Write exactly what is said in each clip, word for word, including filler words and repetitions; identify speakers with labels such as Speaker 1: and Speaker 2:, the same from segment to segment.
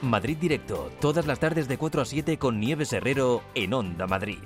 Speaker 1: Madrid Directo, todas las tardes de cuatro a siete con Nieves Herrero en Onda Madrid.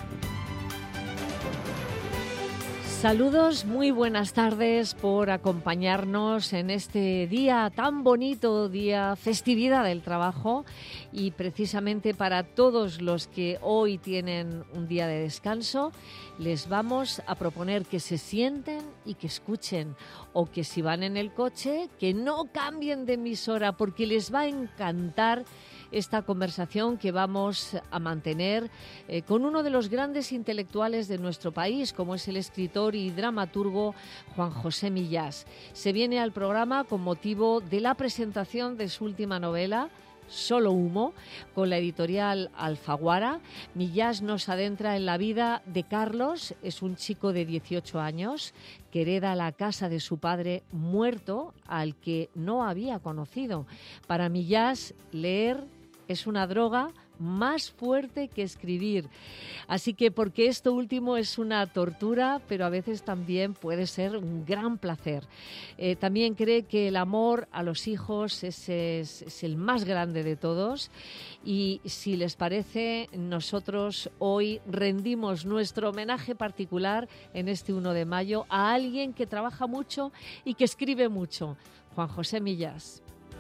Speaker 2: Saludos, muy buenas tardes por acompañarnos en este día tan bonito, día festividad del trabajo, y precisamente para todos los que hoy tienen un día de descanso, les vamos a proponer que se sienten y que escuchen, o que si van en el coche, que no cambien de emisora porque les va a encantar esta conversación que vamos a mantener eh, con uno de los grandes intelectuales de nuestro país, como es el escritor y dramaturgo Juan José Millás. Se viene al programa con motivo de la presentación de su última novela, Solo Humo, con la editorial Alfaguara. Millás nos adentra en la vida de Carlos. Es un chico de dieciocho años que hereda la casa de su padre muerto, al que no había conocido. Para Millás, leer es una droga más fuerte que escribir. Así que, porque esto último es una tortura, pero a veces también puede ser un gran placer. Eh, también cree que el amor a los hijos es, es, es el más grande de todos, y si les parece, nosotros hoy rendimos nuestro homenaje particular en este uno de mayo a alguien que trabaja mucho y que escribe mucho, Juan José Millás.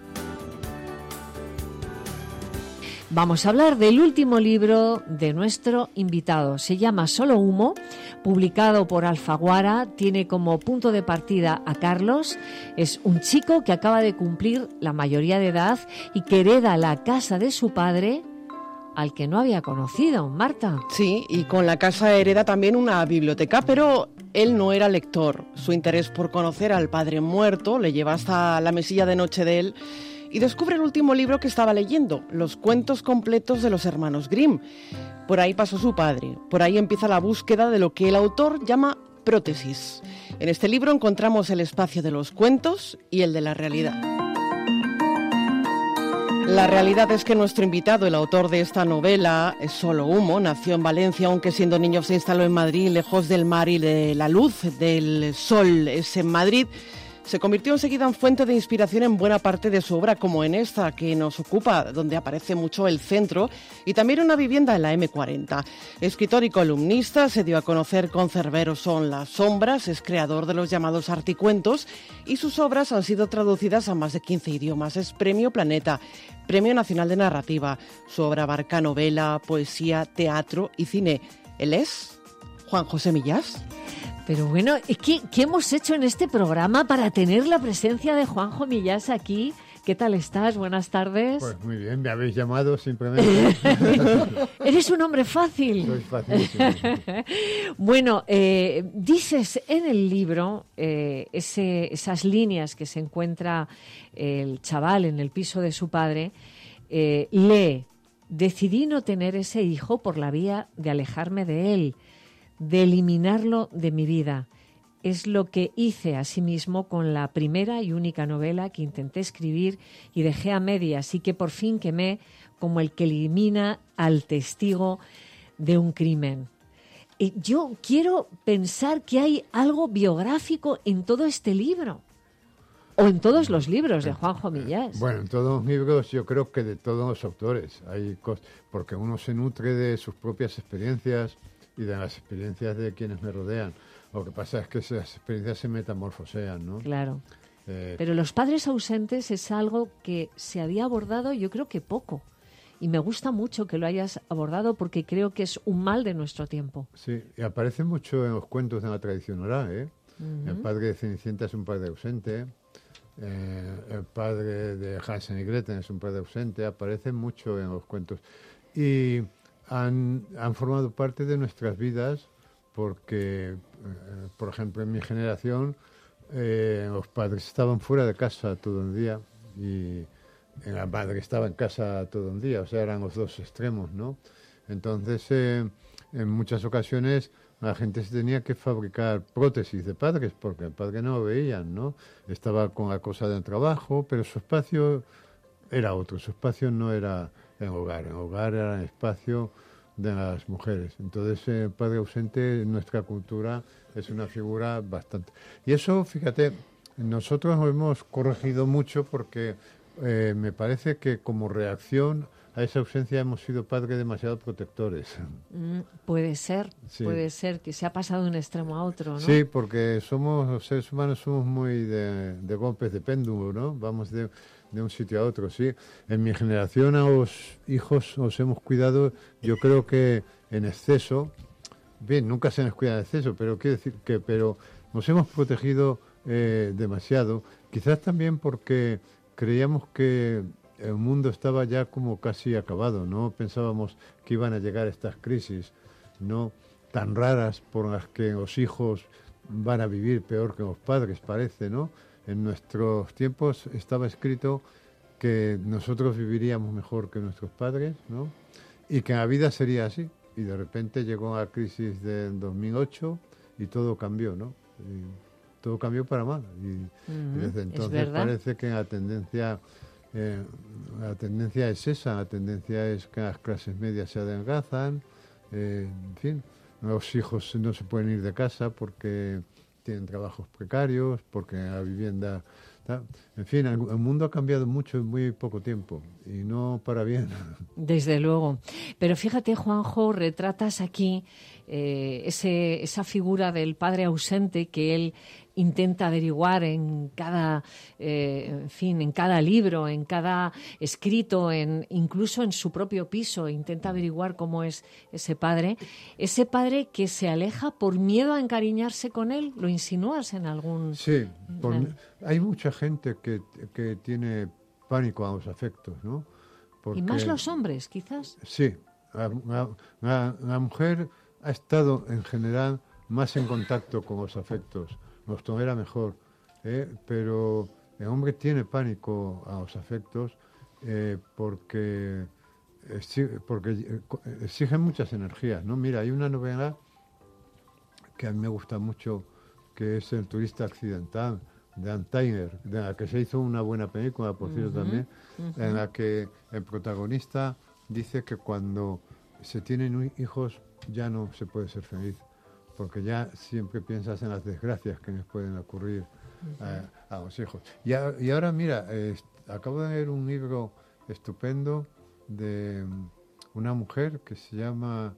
Speaker 2: Vamos a hablar del último libro de nuestro invitado. Se llama Solo Humo, publicado por Alfaguara. Tiene como punto de partida a Carlos. Es un chico que acaba de cumplir la mayoría de edad y que hereda la casa de su padre, al que no había conocido. Marta.
Speaker 3: Sí, y con la casa hereda también una biblioteca, pero él no era lector. Su interés por conocer al padre muerto le lleva hasta la mesilla de noche de él y descubre el último libro que estaba leyendo, los cuentos completos de los hermanos Grimm. Por ahí pasó su padre, por ahí empieza la búsqueda de lo que el autor llama prótesis. En este libro encontramos el espacio de los cuentos y el de la realidad. La realidad es que nuestro invitado, el autor de esta novela, es Solo Humo, nació en Valencia, aunque siendo niño se instaló en Madrid, lejos del mar y de la luz, del sol. Es en Madrid. Se convirtió enseguida en fuente de inspiración en buena parte de su obra, como en esta que nos ocupa, donde aparece mucho el centro y también una vivienda en la eme cuarenta. Escritor y columnista, se dio a conocer con Cerbero son las sombras, es creador de los llamados articuentos y sus obras han sido traducidas a más de quince idiomas. Es Premio Planeta, Premio Nacional de Narrativa. Su obra abarca novela, poesía, teatro y cine. Él es Juan José Millás.
Speaker 2: Pero bueno, ¿qué, ¿qué hemos hecho en este programa para tener la presencia de Juanjo Millás aquí? ¿Qué tal estás? Buenas tardes.
Speaker 4: Pues muy bien, me habéis llamado simplemente.
Speaker 2: Eres un hombre fácil.
Speaker 4: Soy facilísimo.
Speaker 2: Bueno, eh, dices en el libro eh, ese, esas líneas que se encuentra el chaval en el piso de su padre. Eh, lee, decidí no tener ese hijo por la vía de alejarme de él, de eliminarlo de mi vida. Es lo que hice asimismo con la primera y única novela que intenté escribir y dejé a medias, y que por fin quemé como el que elimina al testigo de un crimen. Y yo quiero pensar que hay algo biográfico en todo este libro, o en todos los libros de Juanjo Millás.
Speaker 4: Bueno, en todos los libros yo creo que de todos los autores, hay cos- porque uno se nutre de sus propias experiencias y de las experiencias de quienes me rodean. Lo que pasa es que esas experiencias se metamorfosean, ¿no?
Speaker 2: Claro.
Speaker 4: Eh,
Speaker 2: Pero los padres ausentes es algo que se había abordado, yo creo que poco. Y me gusta mucho que lo hayas abordado porque creo que es un mal de nuestro tiempo.
Speaker 4: sí, y aparece mucho en los cuentos de la tradición oral, ¿eh?
Speaker 2: Uh-huh.
Speaker 4: El padre de Cenicienta es un padre ausente, eh, el padre de Hansel y Gretel es un padre ausente, aparece mucho en los cuentos. Y Han, han formado parte de nuestras vidas porque, eh, por ejemplo, en mi generación eh, los padres estaban fuera de casa todo el día y la madre estaba en casa todo el día, o sea, eran los dos extremos, ¿no? Entonces, eh, en muchas ocasiones la gente se tenía que fabricar prótesis de padres porque el padre no lo veían, ¿no? Estaba con la cosa del trabajo, pero su espacio era otro, su espacio no era en hogar, en hogar era el espacio de las mujeres. Entonces, el eh, padre ausente en nuestra cultura es una figura bastante... Y eso, fíjate, nosotros lo hemos corregido mucho porque eh, me parece que como reacción a esa ausencia hemos sido padres demasiado protectores.
Speaker 2: Mm, puede ser,
Speaker 4: Sí.
Speaker 2: puede ser que se ha pasado de un extremo a otro, ¿no?
Speaker 4: Sí, porque somos, los seres humanos somos muy de, de golpes de péndulo, ¿no? Vamos de, de un sitio a otro, sí. En mi generación a los hijos os hemos cuidado, yo creo que en exceso, bien, nunca se nos cuida en exceso, pero quiero decir que pero nos hemos protegido eh, demasiado, quizás también porque creíamos que el mundo estaba ya como casi acabado, no pensábamos que iban a llegar estas crisis, no tan raras por las que los hijos van a vivir peor que los padres, parece, ¿no? En nuestros tiempos estaba escrito que nosotros viviríamos mejor que nuestros padres, ¿no? Y que la vida sería así. Y de repente llegó la crisis del dos mil ocho y todo cambió, ¿no? Y todo cambió para mal. Y,
Speaker 2: Uh-huh,
Speaker 4: y desde entonces parece que la tendencia, eh, la tendencia es esa, la tendencia es que las clases medias se adelgazan, eh, en fin, los hijos no se pueden ir de casa porque tienen trabajos precarios, porque la vivienda... ¿tá? En fin, el, el mundo ha cambiado mucho en muy poco tiempo y no para bien.
Speaker 2: Desde luego. Pero fíjate, Juanjo, retratas aquí eh, ese, esa figura del padre ausente que él intenta averiguar en cada, eh, en fin, en cada libro, en cada escrito, en, incluso en su propio piso, intenta averiguar cómo es ese padre. Ese padre que se aleja por miedo a encariñarse con él, ¿lo insinúas en algún...?
Speaker 4: Sí, por,
Speaker 2: en...
Speaker 4: hay mucha gente que, que tiene pánico a los afectos, ¿no? Porque,
Speaker 2: y más los hombres, quizás.
Speaker 4: Sí, la, la, la, la mujer ha estado en general más en contacto con los afectos, nos tolera mejor, ¿eh? Pero el hombre tiene pánico a los afectos eh, porque, exige, porque exigen muchas energías, ¿no? Mira, hay una novela que a mí me gusta mucho, que es El turista accidental, de Ann Tyner, de la que se hizo una buena película, por cierto, uh-huh, también, uh-huh. En la que el protagonista dice que cuando se tienen hijos ya no se puede ser feliz, porque ya siempre piensas en las desgracias que nos pueden ocurrir uh-huh. a, a los hijos. Y, a, y ahora, mira, eh, acabo de leer un libro estupendo de una mujer que se llama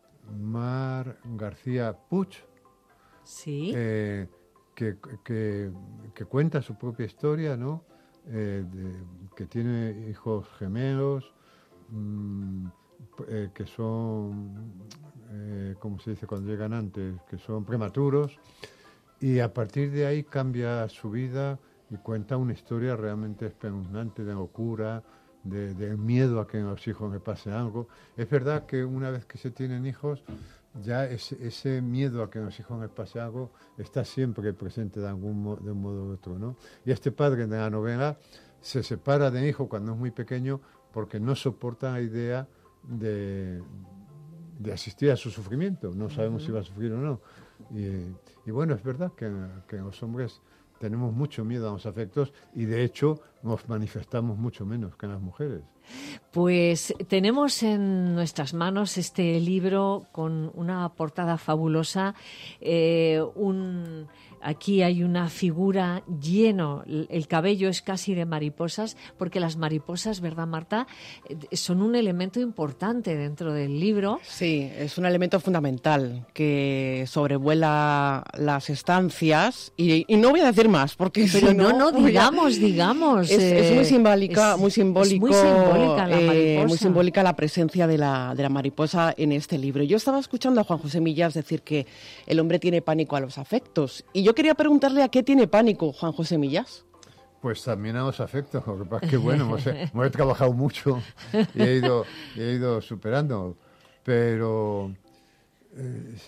Speaker 4: Mar García Puig.
Speaker 2: Sí.
Speaker 4: Eh, Que, que, que cuenta su propia historia, ¿no? Eh, de, que tiene hijos gemelos, mmm, eh, que son, eh, ¿cómo se dice cuando llegan antes? Que son prematuros, y a partir de ahí cambia su vida y cuenta una historia realmente espeluznante de locura, de, de miedo a que a los hijos le pase algo. Es verdad que una vez que se tienen hijos, ya ese, ese miedo a que a los hijos les pase algo está siempre presente de algún mo- de un modo u otro, ¿no? Y este padre de la novela se separa del hijo cuando es muy pequeño porque no soporta la idea de, de asistir a su sufrimiento. No sabemos uh-huh. si va a sufrir o no. Y, y bueno, es verdad que, que los hombres tenemos mucho miedo a los afectos y de hecho nos manifestamos mucho menos que las mujeres.
Speaker 2: Pues tenemos en nuestras manos este libro con una portada fabulosa. Eh, un, aquí hay una figura lleno, el cabello es casi de mariposas, porque las mariposas, ¿verdad, Marta?, son un elemento importante dentro del libro.
Speaker 3: Sí, es un elemento fundamental que sobrevuela las estancias y, y no voy a decir más porque
Speaker 2: pero
Speaker 3: si
Speaker 2: no,
Speaker 3: no,
Speaker 2: no, digamos, digamos.
Speaker 3: Es,
Speaker 2: eh,
Speaker 3: es muy simbólica,
Speaker 2: es,
Speaker 3: muy simbólico,
Speaker 2: es muy simbólica la
Speaker 3: eh,
Speaker 2: mariposa.
Speaker 3: muy simbólica la presencia de la, de la mariposa en este libro. Yo estaba escuchando a Juan José Millás decir que el hombre tiene pánico a los afectos y yo quería preguntarle a qué tiene pánico Juan José Millás.
Speaker 4: Pues también a los afectos, lo que pasa es que bueno, hemos, hemos trabajado mucho y he ido, he ido superando, pero eh,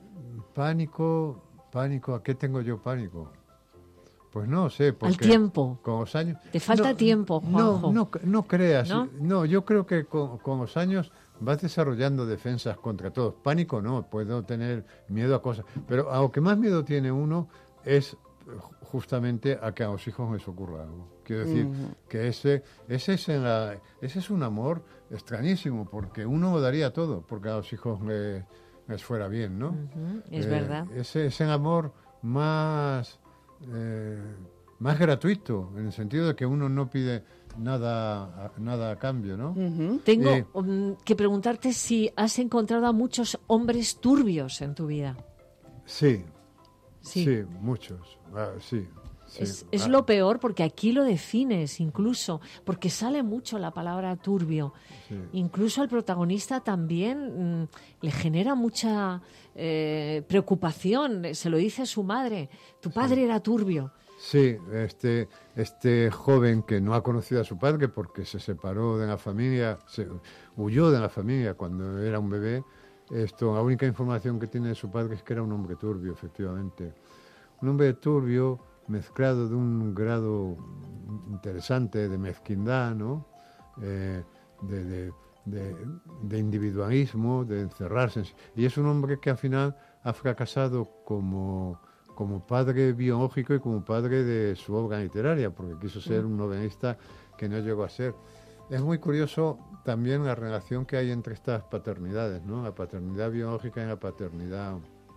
Speaker 4: pánico, pánico, ¿a qué tengo yo pánico? Pues no sé, porque...
Speaker 2: Al tiempo.
Speaker 4: Con los años...
Speaker 2: Te falta
Speaker 4: no,
Speaker 2: tiempo, Juanjo.
Speaker 4: No, no, no creas.
Speaker 2: ¿No?
Speaker 4: No, yo creo que con, con los años vas desarrollando defensas contra todos. Pánico no, puedo tener miedo a cosas. Pero a lo que más miedo tiene uno es justamente a que a los hijos les ocurra algo. Quiero decir, uh-huh. que ese, ese, es en la, ese es un amor extrañísimo, porque uno lo daría todo, porque a los hijos les, les fuera bien, ¿no?
Speaker 2: Uh-huh. Es
Speaker 4: eh,
Speaker 2: verdad.
Speaker 4: Ese es el amor más... Eh, más gratuito, en el sentido de que uno no pide nada, nada a cambio, ¿no?
Speaker 2: Uh-huh. Tengo
Speaker 4: Eh,
Speaker 2: um, que preguntarte si has encontrado a muchos hombres turbios en tu vida.
Speaker 4: Sí,
Speaker 2: Sí.
Speaker 4: sí, muchos, ah, sí. sí.
Speaker 2: Es, es
Speaker 4: Ah,
Speaker 2: lo peor, porque aquí lo defines incluso, porque sale mucho la palabra turbio.
Speaker 4: sí.
Speaker 2: Incluso al protagonista también mm, le genera mucha eh, preocupación. Se lo dice a su madre, tu padre era turbio.
Speaker 4: Sí, este, este joven que no ha conocido a su padre porque se separó de la familia, se huyó de la familia cuando era un bebé. Esto, la única información que tiene de su padre es que era un hombre turbio, efectivamente. Un hombre turbio mezclado de un grado interesante de mezquindad, ¿no? Eh, de, de, de, de individualismo, de encerrarse. En sí. Y es un hombre que al final ha fracasado como, como padre biológico y como padre de su obra literaria, porque quiso ser un novelista que no llegó a ser. Es muy curioso también la relación que hay entre estas paternidades, ¿no? La paternidad biológica y la paternidad,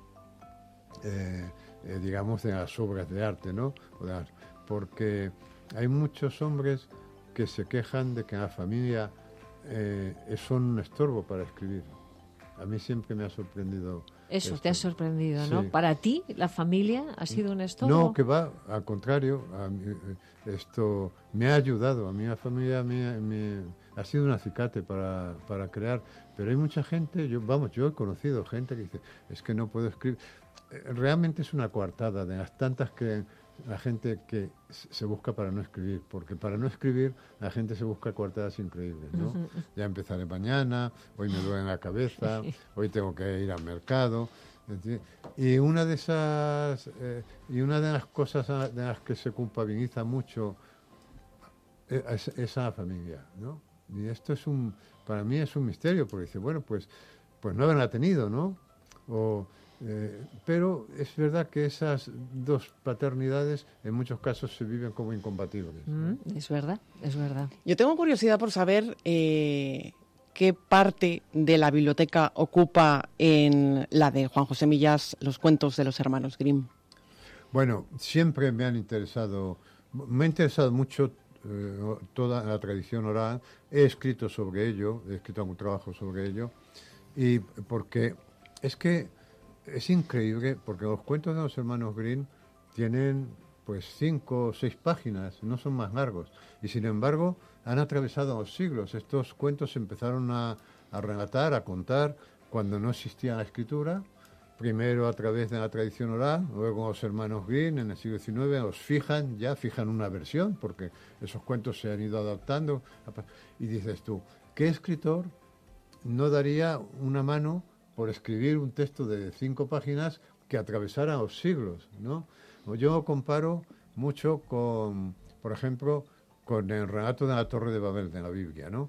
Speaker 4: eh, eh, digamos, de las obras de arte, ¿no? O de las- porque hay muchos hombres que se quejan de que la familia eh, son un estorbo para escribir. A mí siempre me ha sorprendido.
Speaker 2: Eso
Speaker 4: esto.
Speaker 2: te ha sorprendido, ¿no?
Speaker 4: Sí.
Speaker 2: Para ti, la familia ha sido un estorbo.
Speaker 4: No, que va, al contrario, a mí, eh, esto me ha ayudado, a mí la familia me, me- ha sido un acicate para, para crear, pero hay mucha gente, yo vamos, yo he conocido gente que dice, es que no puedo escribir. Eh, Realmente es una coartada de las tantas que la gente que s- se busca para no escribir, porque para no escribir la gente se busca coartadas increíbles, ¿no?
Speaker 2: Ujú.
Speaker 4: Ya empezaré mañana, hoy me duele la cabeza, hoy tengo que ir al mercado. ¿Entiendes? Y una de esas eh, y una de las cosas a- de las que se culpabiliza mucho eh, es, es a la familia, ¿no? Y esto es un, para mí es un misterio, porque dice, bueno, pues, pues no haberla tenido, ¿no? O, eh, pero es verdad que esas dos paternidades en muchos casos se viven como incompatibles, ¿no?
Speaker 2: Mm, es verdad, es verdad.
Speaker 3: Yo tengo curiosidad por saber eh, qué parte de la biblioteca ocupa en la de Juan José Millás los cuentos de los hermanos Grimm.
Speaker 4: Bueno, siempre me han interesado, me ha interesado mucho eh, toda la tradición oral. He escrito sobre ello, he escrito algún trabajo sobre ello, y porque es que es increíble, porque los cuentos de los hermanos Grimm tienen pues cinco o seis páginas, no son más largos, y sin embargo han atravesado los siglos. Estos cuentos se empezaron a, a relatar, a contar, cuando no existía la escritura, primero a través de la tradición oral, luego los hermanos Grimm en el siglo diecinueve los fijan, ya fijan una versión, porque esos cuentos se han ido adaptando, y dices tú, ¿qué escritor no daría una mano por escribir un texto de cinco páginas que atravesara los siglos, ¿no? Yo comparo mucho con, por ejemplo, con el relato de la Torre de Babel de la Biblia, ¿no?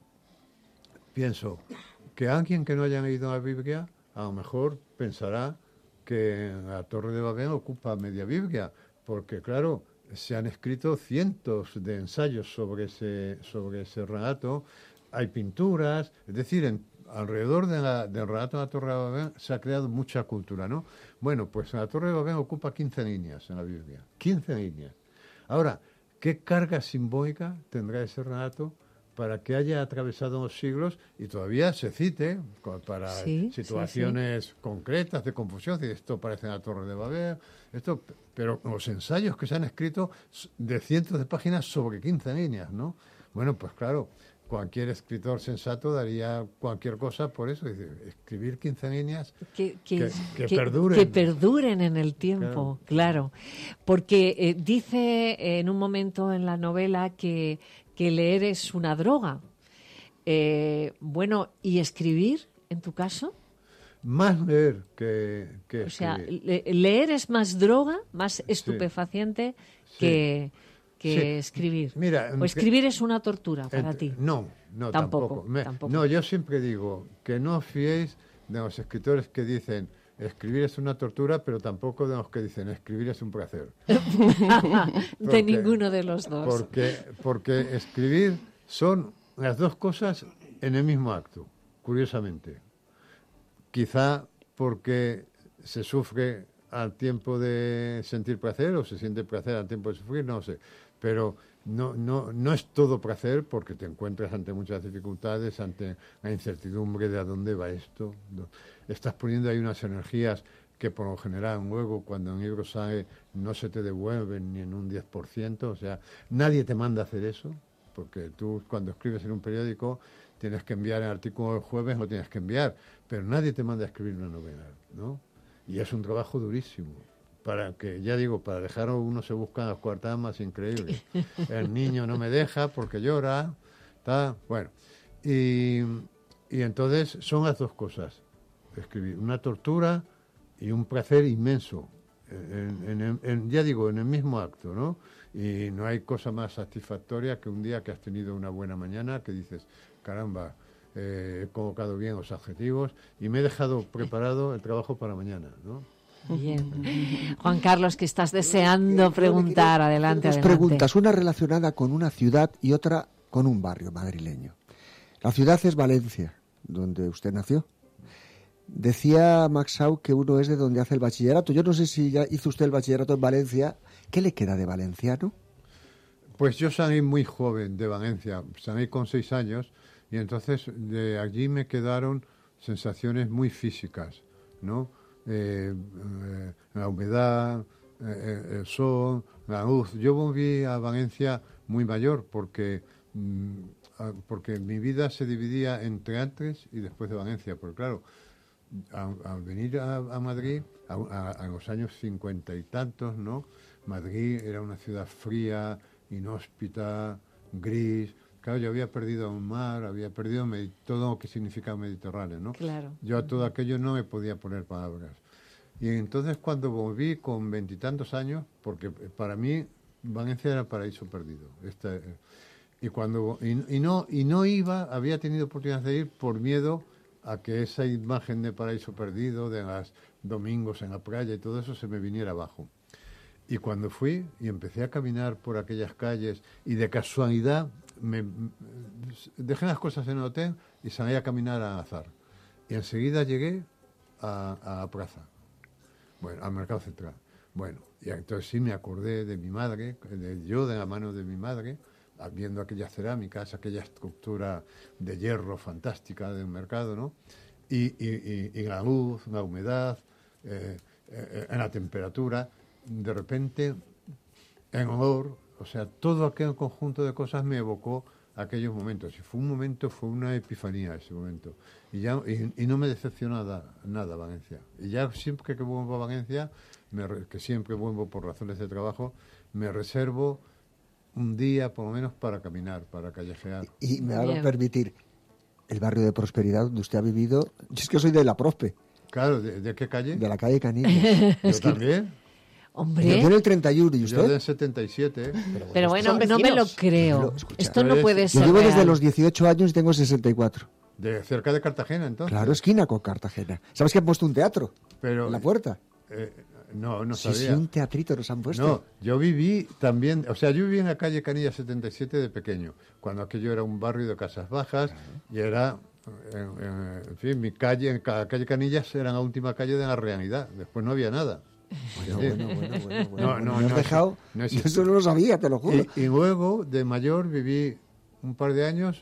Speaker 4: Pienso que alguien que no haya leído la Biblia a lo mejor pensará que la Torre de Babel ocupa media Biblia, porque claro, se han escrito cientos de ensayos sobre ese, sobre ese relato, hay pinturas, es decir, en, alrededor de la, del relato de la Torre de Babel se ha creado mucha cultura, ¿no? Bueno, pues la Torre de Babel ocupa quince líneas en la Biblia, quince líneas. Ahora, ¿qué carga simbólica tendrá ese relato para que haya atravesado los siglos y todavía se cite para
Speaker 2: Sí,
Speaker 4: situaciones
Speaker 2: sí, sí.
Speaker 4: concretas de confusión? Esto parece la Torre de Babel, esto, pero los ensayos que se han escrito de cientos de páginas sobre quince líneas, ¿no? Bueno, pues claro, cualquier escritor sensato daría cualquier cosa por eso. Dice, escribir quince líneas
Speaker 2: Que, que,
Speaker 4: que, que
Speaker 2: que-
Speaker 4: perduren.
Speaker 2: que perduren en el tiempo, claro. Porque eh, dice en un momento en la novela que, que leer es una droga. Eh, bueno, ¿y escribir, en tu caso?
Speaker 4: Más leer que, que
Speaker 2: O sea,
Speaker 4: escribir.
Speaker 2: le- leer es más droga, más estupefaciente
Speaker 4: Sí.
Speaker 2: que, que
Speaker 4: Sí.
Speaker 2: escribir.
Speaker 4: Mira,
Speaker 2: o escribir es una tortura para
Speaker 4: Ent-
Speaker 2: ti.
Speaker 4: No, no,
Speaker 2: Tampoco,
Speaker 4: tampoco. Me-
Speaker 2: tampoco.
Speaker 4: No, yo siempre digo que no os fiéis de los escritores que dicen escribir es una tortura, pero tampoco de los que dicen escribir es un placer.
Speaker 2: de
Speaker 4: Porque-
Speaker 2: ninguno de los dos.
Speaker 4: Porque, porque escribir son las dos cosas en el mismo acto, curiosamente. Quizá porque se sufre al tiempo de sentir placer o se siente placer al tiempo de sufrir, no sé. Pero no, no, no es todo placer porque te encuentras ante muchas dificultades, ante la incertidumbre de a dónde va esto. No. Estás poniendo ahí unas energías que por lo general luego cuando un libro sale no se te devuelven ni en un diez por ciento. O sea, nadie te manda a hacer eso, porque tú cuando escribes en un periódico tienes que enviar el artículo el jueves, lo tienes que enviar, pero nadie te manda a escribir una novela, ¿no? Y es un trabajo durísimo. Para que, ya digo, para dejarlo uno se busca las cuartas más increíbles. El niño no me deja porque llora, está, bueno. Y, y entonces son las dos cosas. Escribir una tortura y un placer inmenso. En, en, en, ya digo, en el mismo acto, ¿no? Y no hay cosa más satisfactoria que un día que has tenido una buena mañana, que dices, caramba, eh, he colocado bien los adjetivos y me he dejado preparado el trabajo para mañana, ¿no?
Speaker 2: Bien. Juan Carlos, que estás deseando preguntar, adelante,
Speaker 5: Dos
Speaker 2: adelante.
Speaker 5: preguntas, una relacionada con una ciudad y otra con un barrio madrileño. La ciudad es Valencia, donde usted nació. Decía Max Sau que uno es de donde hace el bachillerato. Yo no sé si ya hizo usted el bachillerato en Valencia. ¿Qué le queda de valenciano?
Speaker 4: Pues yo salí muy joven de Valencia, salí con seis años y entonces de allí me quedaron sensaciones muy físicas, ¿no? Eh, eh, la humedad, eh, el sol, la luz. Yo volví a Valencia muy mayor porque, mm, porque mi vida se dividía entre antes y después de Valencia, porque claro, al, al venir a, a Madrid, a, a, a los años cincuenta y tantos, ¿no? Madrid era una ciudad fría, inhóspita, gris. Claro, yo había perdido un mar, había perdido med- todo lo que significa Mediterráneo, ¿no?
Speaker 2: Claro.
Speaker 4: Yo a todo aquello no me podía poner palabras. Y entonces cuando volví con veintitantos años, porque para mí Valencia era paraíso perdido. Esta, y cuando y, y no y no iba, había tenido oportunidad de ir por miedo a que esa imagen de paraíso perdido, de los domingos en la playa y todo eso se me viniera abajo. Y cuando fui y empecé a caminar por aquellas calles y de casualidad me, dejé las cosas en el hotel y salí a caminar al azar. Y enseguida llegué a, a la plaza, bueno, al Mercado Central. Bueno, y entonces sí me acordé de mi madre, de yo de la mano de mi madre, viendo aquellas cerámicas, aquella estructura de hierro fantástica del mercado, ¿no? Y, y, y, y la luz, la humedad, eh, eh, en la temperatura. De repente, en olor, o sea, todo aquel conjunto de cosas me evocó aquellos momentos. Y fue un momento, fue una epifanía ese momento. Y ya y, y no me decepcionó nada, nada Valencia. Y ya siempre que vuelvo a Valencia, me, que siempre vuelvo por razones de trabajo, me reservo un día por lo menos para caminar, para callejear.
Speaker 5: Y, y me va a permitir, el barrio de Prosperidad donde usted ha vivido, yo es que soy de la Prospe.
Speaker 4: Claro, ¿de, de qué calle?
Speaker 5: De la calle Canillas.
Speaker 4: Yo también.
Speaker 2: Hombre.
Speaker 5: Yo en el treinta y uno, ¿y usted?
Speaker 4: Yo del setenta y siete.
Speaker 2: Pero, Pero bueno, no me lo creo.
Speaker 5: Escucha,
Speaker 2: Esto no puede
Speaker 5: yo
Speaker 2: ser.
Speaker 5: Yo llevo
Speaker 2: real.
Speaker 5: desde los dieciocho años y tengo sesenta y cuatro.
Speaker 4: De cerca de Cartagena, entonces.
Speaker 5: Claro, esquina con Cartagena. ¿Sabes que han puesto un teatro?
Speaker 4: Pero,
Speaker 5: en la puerta.
Speaker 4: Eh, no, no
Speaker 5: sí,
Speaker 4: sabía.
Speaker 5: Sí, un teatrito nos han puesto.
Speaker 4: No, yo viví también, o sea, yo viví en la calle Canillas setenta y siete de pequeño, cuando aquello era un barrio de casas bajas, claro. Y era, en, en, en fin, mi calle, en cada calle Canillas era la última calle de la realidad, después no había nada.
Speaker 5: Bueno,
Speaker 4: sí.
Speaker 5: bueno, bueno, bueno, bueno.
Speaker 4: No, no,
Speaker 5: me has
Speaker 4: no,
Speaker 5: dejado,
Speaker 4: no
Speaker 5: eso no lo sabía, te lo juro.
Speaker 4: Y, y luego, de mayor, viví un par de años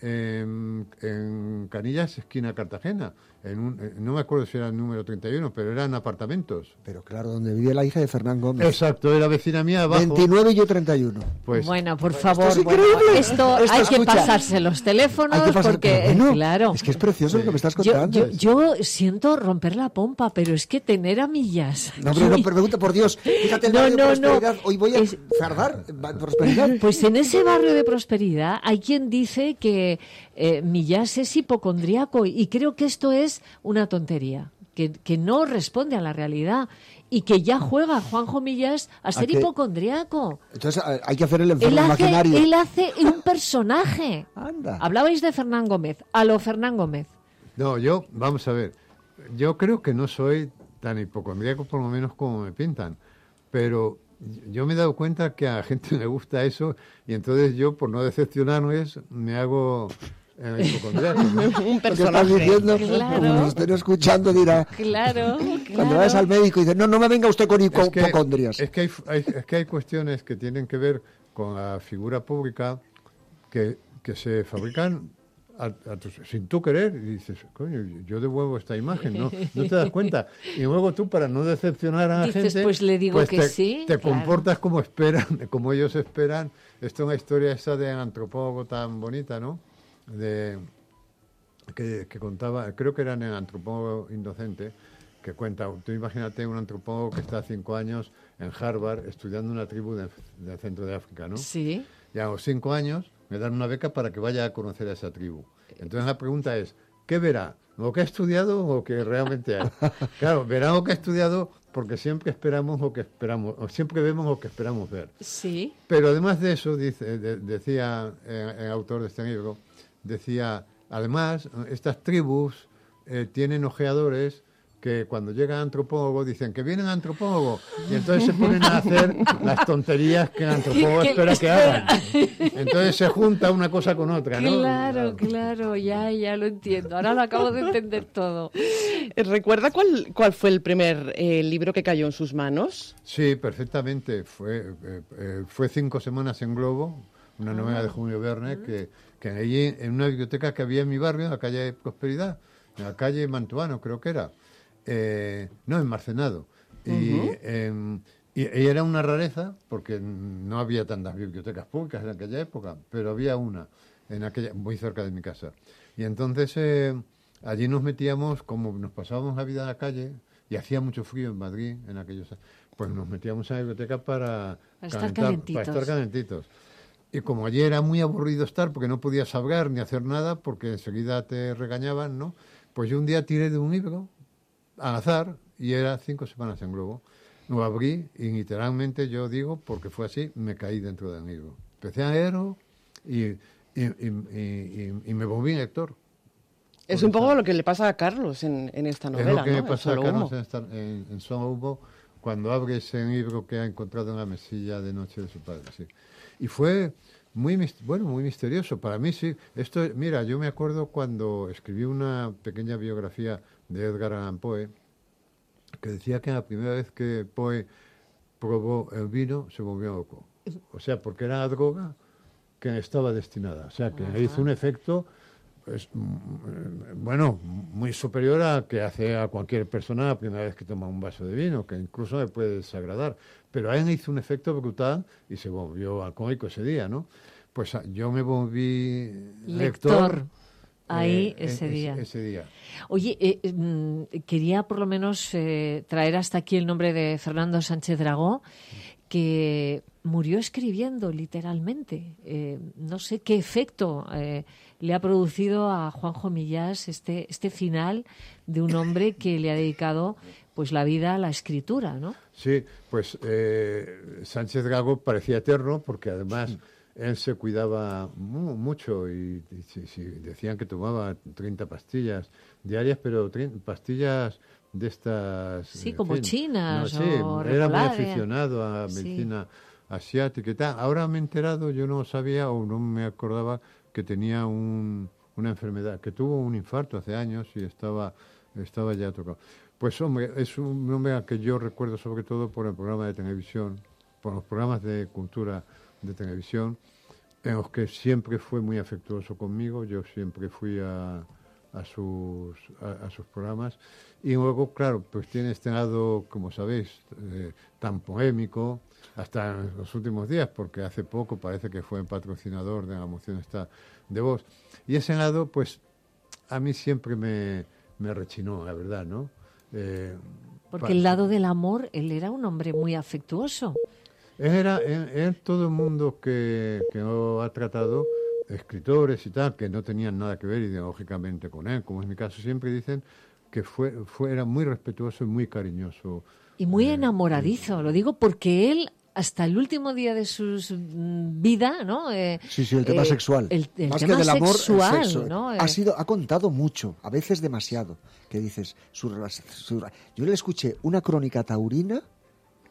Speaker 4: en, en Canillas, esquina Cartagena. En un, no me acuerdo si era el número treinta y uno, pero eran apartamentos.
Speaker 5: Pero claro, donde vivía la hija de Fernán Gómez.
Speaker 4: Exacto, era vecina mía abajo.
Speaker 5: veintinueve y yo treinta y uno.
Speaker 4: Pues,
Speaker 2: bueno, por
Speaker 5: pues
Speaker 2: favor,
Speaker 5: esto, es
Speaker 2: bueno, esto, esto hay escucha, que pasarse los teléfonos hay que pasar, porque,
Speaker 5: bueno,
Speaker 2: claro.
Speaker 5: Es que es precioso lo que me estás contando.
Speaker 2: Yo, yo, yo siento romper la pompa, pero es que tener a millas.
Speaker 5: No, pero no, pero pregunta por Dios. Fíjate el
Speaker 2: no,
Speaker 5: barrio
Speaker 2: no,
Speaker 5: de Prosperidad.
Speaker 2: No.
Speaker 5: Hoy voy a
Speaker 2: es,
Speaker 5: fardar Prosperidad.
Speaker 2: Pues en ese barrio de Prosperidad hay quien dice que eh, Millás es hipocondríaco y creo que esto es una tontería. Que, que no responde a la realidad y que ya juega Juanjo Millás a ser ¿A hipocondriaco.
Speaker 5: Entonces hay que hacer el enfermo
Speaker 2: él hace,
Speaker 5: imaginario.
Speaker 2: Él hace un personaje.
Speaker 5: Anda.
Speaker 2: Hablabais de Fernán Gómez, a lo Fernán Gómez.
Speaker 4: No, yo, vamos a ver, yo creo que no soy tan hipocondríaco por lo menos como me pintan, pero yo me he dado cuenta que a la gente le gusta eso y entonces yo, por no decepcionarles, me hago en el hipocondriaco, ¿no?
Speaker 3: Un
Speaker 5: Lo que estás
Speaker 3: personaje.
Speaker 5: diciendo,
Speaker 2: Claro.
Speaker 5: como lo estén escuchando, dirá,
Speaker 2: Claro,
Speaker 5: cuando
Speaker 2: claro.
Speaker 5: vayas al médico y dices, no, no me venga usted con
Speaker 4: Es que,
Speaker 5: hipocondrias.
Speaker 4: es, que hay, hay- es que hay cuestiones que tienen que ver con la figura pública que, que se fabrican a, a tu- sin tú querer. Y dices, coño, yo devuelvo esta imagen, ¿no? No te das cuenta. Y luego tú, para no decepcionar a la
Speaker 2: Dices,
Speaker 4: gente,
Speaker 2: pues le digo
Speaker 4: pues
Speaker 2: que
Speaker 4: te,
Speaker 2: sí,
Speaker 4: te
Speaker 2: claro.
Speaker 4: comportas como esperan, como ellos esperan. Esto es una historia esa de antropólogo tan bonita, ¿no? De, que, que contaba, creo que era en el antropólogo indocente, que cuenta, tú imagínate un antropólogo que está cinco años en Harvard estudiando una tribu de- del centro de África, ¿no?
Speaker 2: Sí.
Speaker 4: Y a los cinco años me dan una beca para que vaya a conocer a esa tribu. Entonces la pregunta es, ¿qué verá? ¿Lo que ha estudiado o lo que realmente hay? Claro, verá lo que ha estudiado porque siempre esperamos lo que esperamos, o siempre vemos lo que esperamos ver.
Speaker 2: Sí.
Speaker 4: Pero además de eso, dice, de- decía eh, el autor de este libro, decía, además, estas tribus eh, tienen ojeadores que cuando llega antropólogo dicen que viene el antropólogo y entonces se ponen a hacer las tonterías que el antropólogo
Speaker 2: Que-
Speaker 4: espera que hagan. Entonces se junta una cosa con otra, ¿no?
Speaker 2: Claro, claro, ya, ya lo entiendo. Ahora lo acabo de entender todo.
Speaker 3: Eh, ¿Recuerda cuál, cuál fue el primer eh, libro que cayó en sus manos?
Speaker 4: Sí, perfectamente. Fue, eh, eh, fue Cinco semanas en Globo, una novela de Julio Verne, que, que allí en una biblioteca que había en mi barrio, en la calle Prosperidad, en la calle Mantuano, creo que era. Eh, no, en Marcenado. Y, em, y, y era una rareza, porque no había tantas bibliotecas públicas en aquella época, pero había una, en aquella, muy cerca de mi casa. Y entonces eh, allí nos metíamos, como nos pasábamos la vida en la calle, y hacía mucho frío en Madrid en aquellos años, pues nos metíamos en la biblioteca para,
Speaker 2: Para estar
Speaker 4: calentar-
Speaker 2: calentitos.
Speaker 4: para estar calentitos. Y como allí era muy aburrido estar, porque no podías hablar ni hacer nada, porque enseguida te regañaban, ¿no? Pues yo un día tiré de un libro, al azar, y era Cinco semanas en Globo. Lo abrí y literalmente, yo digo, porque fue así, me caí dentro del libro. Empecé a leerlo y, y, y, y- y- y me volví lector.
Speaker 3: Es
Speaker 4: Por
Speaker 3: un poco
Speaker 4: eso.
Speaker 3: lo que le pasa a Carlos en, en esta novela,
Speaker 4: Es lo que
Speaker 3: ¿no?
Speaker 4: me
Speaker 3: En
Speaker 4: pasa a
Speaker 3: Solo
Speaker 4: Carlos
Speaker 3: Humo.
Speaker 4: en, esta- en, en Solo Humo, cuando abre ese libro que ha encontrado en la mesilla de noche de su padre. Sí. Y fue muy, mis- bueno, muy misterioso. Para mí sí. Esto, mira, yo me acuerdo cuando escribí una pequeña biografía de Edgar Allan Poe, que decía que la primera vez que Poe probó el vino se volvió loco. O sea, porque era la droga que estaba destinada. O sea, que le hizo un efecto, pues, mm, bueno, muy superior a que hace a cualquier persona la primera vez que toma un vaso de vino, que incluso le puede desagradar. Pero a él le hizo un efecto brutal y se volvió alcohólico ese día, ¿no? Pues ah, yo me volví lector.
Speaker 2: Lector. Ahí,
Speaker 4: eh,
Speaker 2: ese
Speaker 4: en-
Speaker 2: día.
Speaker 4: Ese día.
Speaker 2: Oye, eh, mm, quería por lo menos eh, traer hasta aquí el nombre de Fernando Sánchez Dragó, que murió escribiendo literalmente. Eh, no sé qué efecto eh, le ha producido a Juanjo Millás este, este final de un hombre que le ha dedicado pues la vida a la escritura, ¿no?
Speaker 4: Sí, pues eh, Sánchez Dragó parecía eterno porque además él se cuidaba mu- mucho y, y sí, sí, decían que tomaba treinta pastillas diarias, pero trein- pastillas de estas...
Speaker 2: Sí,
Speaker 4: en
Speaker 2: como
Speaker 4: fin,
Speaker 2: chinas
Speaker 4: no, sí,
Speaker 2: o
Speaker 4: era muy
Speaker 2: Repolaria.
Speaker 4: aficionado a
Speaker 2: Sí.
Speaker 4: medicina asiática y tal. Ahora me he enterado, yo no sabía o no me acordaba que tenía un, una enfermedad, que tuvo un infarto hace años y estaba, estaba ya tocado. Pues hombre, es un hombre al que yo recuerdo sobre todo por el programa de televisión, por los programas de cultura de televisión, en los que siempre fue muy afectuoso conmigo, yo siempre fui a, a, sus, a, a sus programas, y luego, claro, pues tiene este lado, como sabéis, eh, tan polémico, hasta en los últimos días, porque hace poco parece que fue el patrocinador de la moción esta de Vox, y ese lado, pues, a mí siempre me, me rechinó, la verdad, ¿no? Eh,
Speaker 2: Porque
Speaker 4: pa-
Speaker 2: el lado del amor, él era un hombre muy afectuoso.
Speaker 4: Él era, él, él, todo el mundo que, que lo ha tratado, escritores y tal, que no tenían nada que ver ideológicamente con él, como es mi caso, siempre dicen que fue, fue era muy respetuoso y muy cariñoso.
Speaker 2: Y muy
Speaker 4: Eh,
Speaker 2: enamoradizo, lo digo porque él, hasta el último día de su su, mm, vida, ¿no? Eh,
Speaker 5: Sí, sí, el tema
Speaker 2: eh,
Speaker 5: sexual.
Speaker 2: El, el
Speaker 5: Más
Speaker 2: tema
Speaker 5: que del amor, el
Speaker 2: sexual,
Speaker 5: sexo.
Speaker 2: ¿no? Eh,
Speaker 5: Ha sido, ha contado mucho, a veces demasiado. Que dices, su, relación- su- yo le escuché una crónica taurina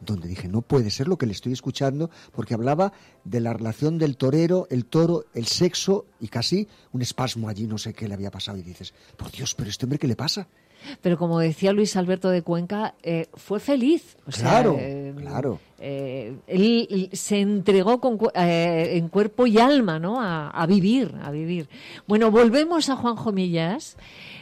Speaker 5: donde dije, no puede ser lo que le estoy escuchando, porque hablaba de la relación del torero, el toro, el sexo, y casi un espasmo allí, no sé qué le había pasado, y dices, por Dios, pero este hombre, ¿qué le pasa?
Speaker 2: Pero como decía Luis Alberto de Cuenca, eh, fue feliz. O
Speaker 5: Claro,
Speaker 2: sea, eh,
Speaker 5: claro.
Speaker 2: Eh, él, él se entregó con, eh, en cuerpo y alma, ¿no? A, a vivir, a vivir. Bueno, volvemos a Juanjo Millás,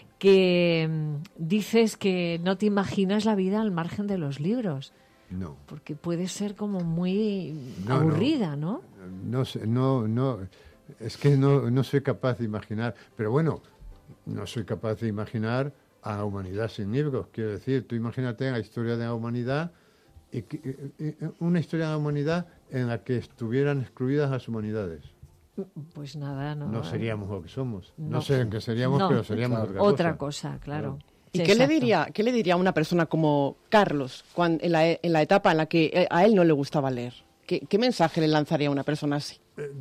Speaker 2: que mm, dices que no te imaginas la vida al margen de los libros.
Speaker 4: No.
Speaker 2: Porque puede ser como muy
Speaker 4: No,
Speaker 2: aburrida, ¿no?
Speaker 4: No, no, sé, no, no, es que no, no soy capaz de imaginar, pero bueno, no soy capaz de imaginar a la humanidad sin libros. Quiero decir, tú imagínate la historia de la humanidad, y, y, y, una historia de la humanidad en la que estuvieran excluidas las humanidades.
Speaker 2: Pues nada, no.
Speaker 4: No seríamos lo que somos. No,
Speaker 2: No.
Speaker 4: sé en qué seríamos,
Speaker 2: No.
Speaker 4: pero seríamos
Speaker 5: Claro.
Speaker 4: otra cosa.
Speaker 2: Otra cosa, claro.
Speaker 3: ¿Y
Speaker 2: Sí,
Speaker 3: qué le,
Speaker 2: exacto.
Speaker 3: diría, qué le diría a una persona como Carlos cuan- en, la, en la etapa en la que eh, a él no le gustaba leer? ¿Qué, qué mensaje le lanzaría a una persona así?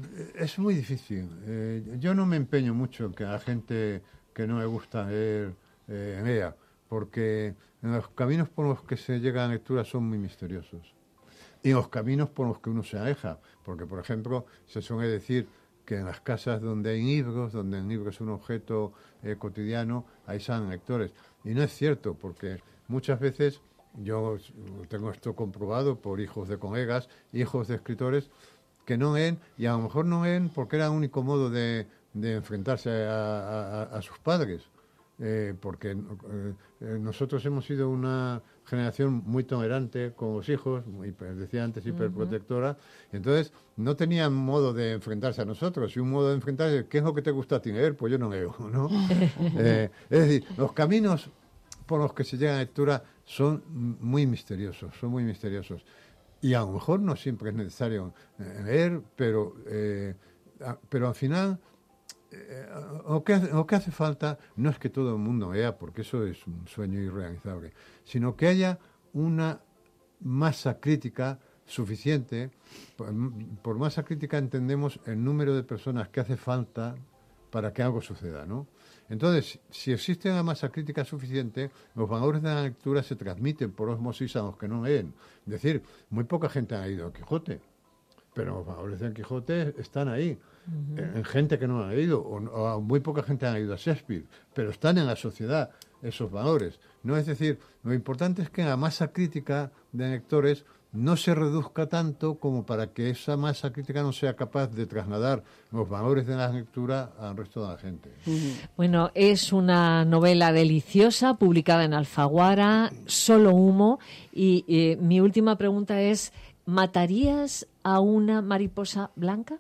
Speaker 4: Es muy difícil. Eh, yo no me empeño mucho en que a la gente que no le gusta leer eh, lea, porque los caminos por los que se llega a la lectura son muy misteriosos. Y los caminos por los que uno se aleja, porque, por ejemplo, se suele decir que en las casas donde hay libros, donde el libro es un objeto eh, cotidiano, ahí salen lectores. Y no es cierto, porque muchas veces, yo tengo esto comprobado por hijos de colegas, hijos de escritores, que no leen, y a lo mejor no leen porque era el único modo de, de enfrentarse a, a, a sus padres. Eh, porque eh, nosotros hemos sido una generación muy tolerante con los hijos, muy, decía antes, hiperprotectora, y entonces no tenían modo de enfrentarse a nosotros, y un modo de enfrentarse, ¿qué es lo que te gusta a ti leer? Pues yo no leo, ¿no? eh, es decir, los caminos por los que se llega a la lectura son muy misteriosos, son muy misteriosos, y a lo mejor no siempre es necesario leer, pero, eh, a, pero al final Eh, lo, que hace, lo que hace falta no es que todo el mundo lea, porque eso es un sueño irrealizable, sino que haya una masa crítica suficiente. Por, por masa crítica entendemos el número de personas que hace falta para que algo suceda, ¿no? Entonces, si existe una masa crítica suficiente, los valores de la lectura se transmiten por osmosis a los que no leen. Es decir, muy poca gente ha leído a Quijote, pero los valores de Quijote están ahí, uh-huh. en, en gente que no ha leído, o, o muy poca gente ha leído a Shakespeare, pero están en la sociedad esos valores. No, es decir, lo importante es que la masa crítica de lectores no se reduzca tanto como para que esa masa crítica no sea capaz de trasladar los valores de la lectura al resto de la gente.
Speaker 2: Uh-huh. Bueno, es una novela deliciosa, publicada en Alfaguara, Solo humo, y eh, mi última pregunta es, ¿matarías a una mariposa blanca?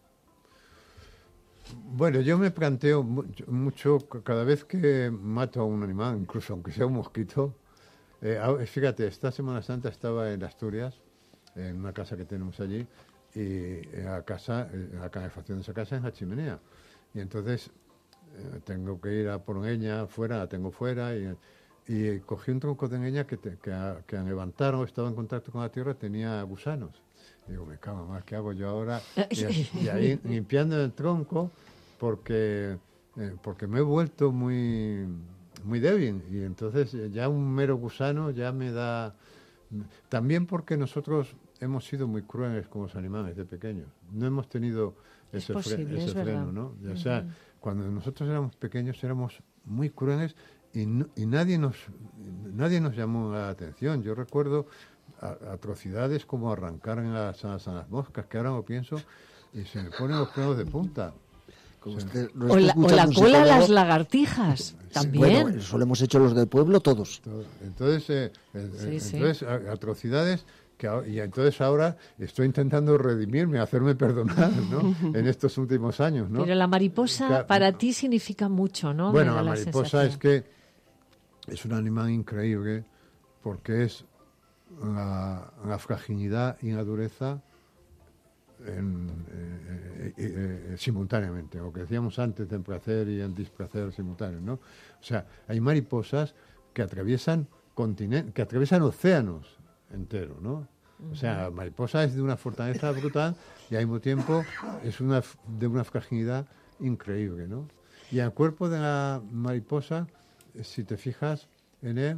Speaker 4: Bueno, yo me planteo mucho, mucho cada vez que mato a un animal, incluso aunque sea un mosquito. Eh, fíjate, esta Semana Santa estaba en Asturias, en una casa que tenemos allí, y la casa, la calefacción de esa casa es la chimenea. Y entonces eh, tengo que ir a por leña fuera, la tengo fuera, y, y cogí un tronco de leña que, te, que, a, que al levantar estaba en contacto con la tierra, tenía gusanos. Digo, me cago más, ¿qué hago yo ahora? Y, y ahí limpiando el tronco, porque, eh, porque me he vuelto muy, muy débil. Y entonces ya un mero gusano ya me da... También porque nosotros hemos sido muy crueles con los animales de pequeños. No hemos tenido ese,
Speaker 2: posible,
Speaker 4: fre ese freno, ¿no? Y, o sea, uh-huh. cuando nosotros éramos pequeños éramos muy crueles y, no, y nadie, nos, nadie nos llamó la atención. Yo recuerdo atrocidades como arrancar en las, a las moscas, que ahora lo pienso y se me ponen los pelos de punta.
Speaker 5: Como usted,
Speaker 2: no o, la, o la cola a las lagartijas, también.
Speaker 5: Bueno, eso lo hemos hecho los del pueblo todos.
Speaker 4: Entonces, eh,
Speaker 2: sí, sí.
Speaker 4: entonces atrocidades, que, y entonces ahora estoy intentando redimirme, hacerme perdonar, ¿no? En estos últimos años, ¿no?
Speaker 2: Pero la mariposa que, para ti significa mucho, ¿no?
Speaker 4: Bueno, la, la mariposa sensación. Es que es un animal increíble porque es la, la fragilidad y la dureza en, eh, eh, eh, simultáneamente, lo que decíamos antes del placer y el displacer simultáneo, ¿no? O sea, hay mariposas que atraviesan continentes, que atraviesan océanos enteros, ¿no? Uh-huh. O sea, la mariposa es de una fortaleza brutal y al mismo tiempo es una de una fragilidad increíble, ¿no? Y el cuerpo de la mariposa, si te fijas en él,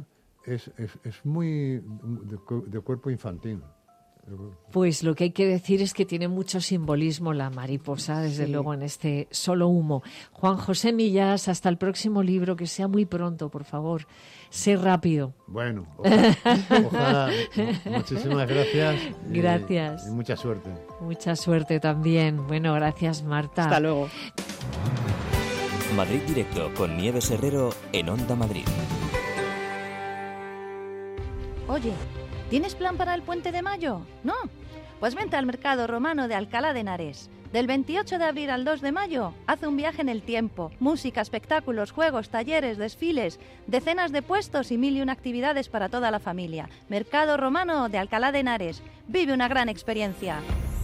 Speaker 4: es, es, es muy de, de cuerpo infantil.
Speaker 2: Pues lo que hay que decir es que tiene mucho simbolismo la mariposa, desde sí. luego, en este Solo Humo. Juan José Millás, hasta el próximo libro, que sea muy pronto, por favor. Sé rápido.
Speaker 4: Bueno, ojalá. ojalá. Muchísimas gracias.
Speaker 2: Gracias.
Speaker 4: Y, y mucha suerte.
Speaker 2: Mucha suerte también. Bueno, gracias, Marta.
Speaker 3: Hasta luego.
Speaker 1: Madrid Directo con Nieves Herrero en Onda Madrid.
Speaker 6: Oye, ¿tienes plan para el Puente de Mayo? ¿No? Pues vente al Mercado Romano de Alcalá de Henares. Del veintiocho de abril al dos de mayo, haz un viaje en el tiempo. Música, espectáculos, juegos, talleres, desfiles, decenas de puestos y mil y una actividades para toda la familia. Mercado Romano de Alcalá de Henares. Vive una gran experiencia.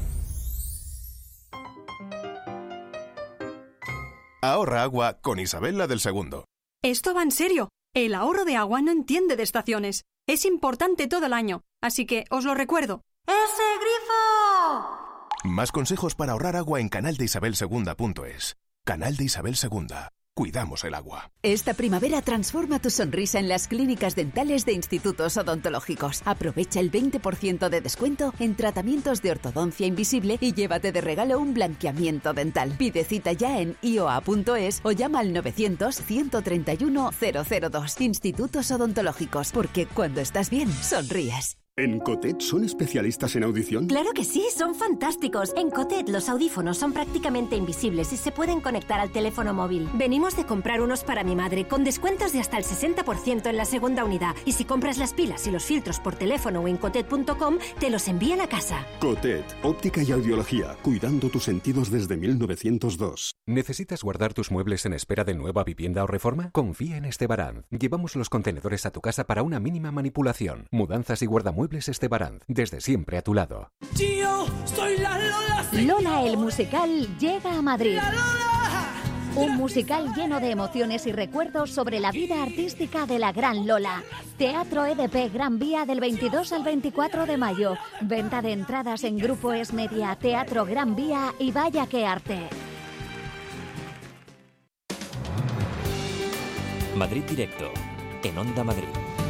Speaker 7: Ahorra agua con Isabel la del Segundo.
Speaker 8: Esto va en serio. El ahorro de agua no entiende de estaciones. Es importante todo el año, así que os lo recuerdo.
Speaker 9: ¡Ese grifo!
Speaker 7: Más consejos para ahorrar agua en canal de isabel segunda punto es. Canal de Isabel Segunda. Cuidamos el agua.
Speaker 10: Esta primavera transforma tu sonrisa en las clínicas dentales de Institutos Odontológicos. Aprovecha el veinte por ciento de descuento en tratamientos de ortodoncia invisible y llévate de regalo un blanqueamiento dental. Pide cita ya en i o a punto es o llama al novecientos, ciento treinta y uno, cero cero dos. Institutos Odontológicos, porque cuando estás bien, sonríes.
Speaker 11: ¿En Cotet son especialistas en audición?
Speaker 9: ¡Claro que sí! ¡Son fantásticos! En Cotet los audífonos son prácticamente invisibles y se pueden conectar al teléfono móvil. Venimos de comprar unos para mi madre, con descuentos de hasta el sesenta por ciento en la segunda unidad. Y si compras las pilas y los filtros por teléfono o en cotet punto com, te los envían a casa.
Speaker 11: Cotet, óptica y audiología, cuidando tus sentidos desde mil novecientos dos.
Speaker 12: ¿Necesitas guardar tus muebles en espera de nueva vivienda o reforma? Confía en Estebaranz. Llevamos los contenedores a tu casa para una mínima manipulación. Mudanzas y guardamuebles Estebaranz, desde siempre a tu lado.
Speaker 13: Tío, soy la Lola.
Speaker 6: Lola el musical llega a Madrid. Un musical lleno de emociones y recuerdos sobre la vida artística de la gran Lola. Teatro E D P Gran Vía del veintidós al veinticuatro de mayo. Venta de entradas en Grupo Es Media, Teatro Gran Vía y Vaya que Arte.
Speaker 1: Madrid Directo en Onda Madrid.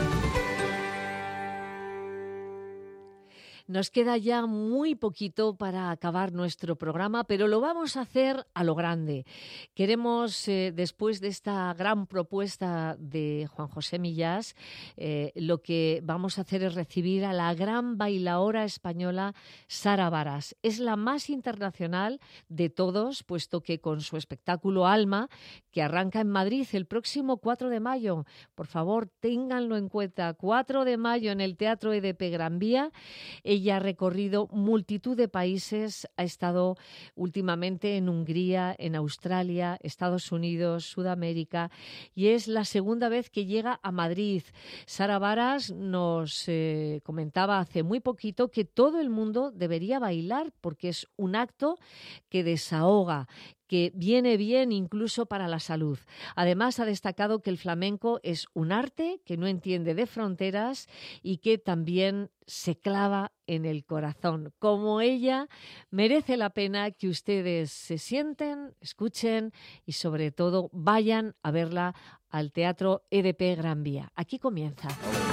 Speaker 2: Nos queda ya muy poquito para acabar nuestro programa, pero lo vamos a hacer a lo grande. Queremos, eh, después de esta gran propuesta de Juan José Millás, eh, lo que vamos a hacer es recibir a la gran bailaora española Sara Varas. Es la más internacional de todos, puesto que con su espectáculo Alma, que arranca en Madrid el próximo cuatro de mayo, por favor, ténganlo en cuenta, cuatro de mayo en el Teatro E D P Gran Vía. Ella ha recorrido multitud de países, ha estado últimamente en Hungría, en Australia, Estados Unidos, Sudamérica, y es la segunda vez que llega a Madrid. Sara Varas nos eh, comentaba hace muy poquito que todo el mundo debería bailar porque es un acto que desahoga, que viene bien incluso para la salud. Además, ha destacado que el flamenco es un arte que no entiende de fronteras y que también se clava en el corazón. Como ella, merece la pena que ustedes se sienten, escuchen y sobre todo vayan a verla al Teatro E D P Gran Vía. Aquí comienza.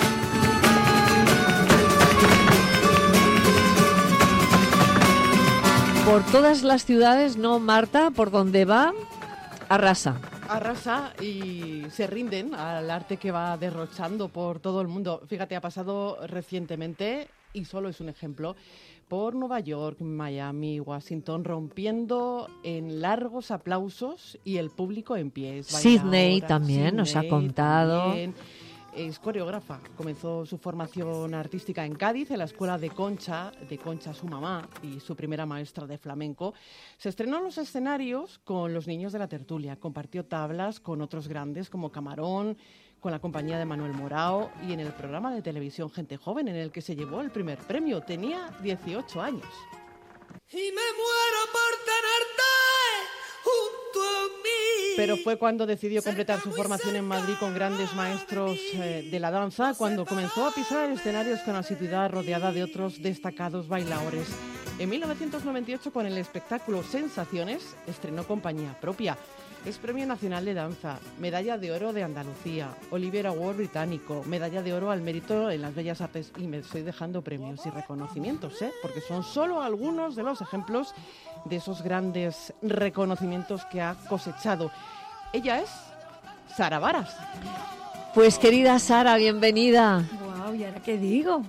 Speaker 2: Por todas las ciudades, ¿no, Marta? Por donde va, arrasa.
Speaker 3: Arrasa y se rinden al arte que va derrochando por todo el mundo. Fíjate, ha pasado recientemente, y solo es un ejemplo, por Nueva York, Miami, Washington, rompiendo en largos aplausos y el público en pie.
Speaker 2: Sydney también Sydney nos ha contado.
Speaker 3: También. Es coreógrafa, comenzó su formación artística en Cádiz, en la escuela de Concha, de Concha su mamá y su primera maestra de flamenco. Se estrenó en los escenarios con los niños de la tertulia, compartió tablas con otros grandes como Camarón, con la compañía de Manuel Morao y en el programa de televisión Gente Joven, en el que se llevó el primer premio. Tenía dieciocho años.
Speaker 13: Y me muero por tenerte junto a mí.
Speaker 3: Pero fue cuando decidió completar su formación en Madrid con grandes maestros eh, de la danza, cuando comenzó a pisar escenarios con asiduidad rodeada de otros destacados bailaores. En mil novecientos noventa y ocho, con el espectáculo Sensaciones, estrenó compañía propia. Es Premio Nacional de Danza, Medalla de Oro de Andalucía, Olivier Award británico, Medalla de Oro al Mérito en las Bellas Artes, y me estoy dejando premios y reconocimientos, ¿eh? Porque son solo algunos de los ejemplos de esos grandes reconocimientos que ha cosechado. Ella es Sara Varas.
Speaker 2: Pues querida Sara, bienvenida.
Speaker 14: Wow, ¿y ahora qué digo?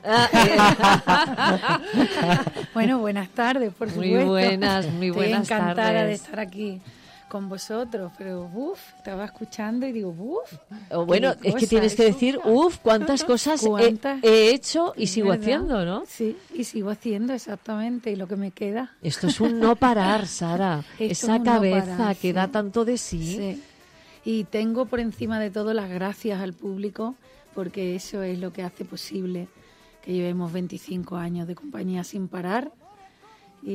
Speaker 2: Ah, eh.
Speaker 14: Bueno, buenas tardes, por supuesto.
Speaker 2: Muy buenas, muy buenas
Speaker 14: Estoy encantada
Speaker 2: tardes.
Speaker 14: de estar aquí con vosotros, pero uff, estaba escuchando y digo, uff.
Speaker 2: Oh, bueno, es que tienes que decir, uff, cuántas cosas he,
Speaker 14: ¿Cuántas?
Speaker 2: he hecho y sigo
Speaker 14: ¿Verdad?
Speaker 2: haciendo, ¿no?
Speaker 14: Sí, y sigo haciendo exactamente, y lo que me queda.
Speaker 2: Esto es un no parar, Sara.
Speaker 14: Esto
Speaker 2: Esa
Speaker 14: es un no
Speaker 2: cabeza
Speaker 14: parar,
Speaker 2: que
Speaker 14: sí.
Speaker 2: da tanto de sí.
Speaker 14: Sí. Y tengo por encima de todo las gracias al público, porque eso es lo que hace posible que llevemos veinticinco años de compañía sin parar y,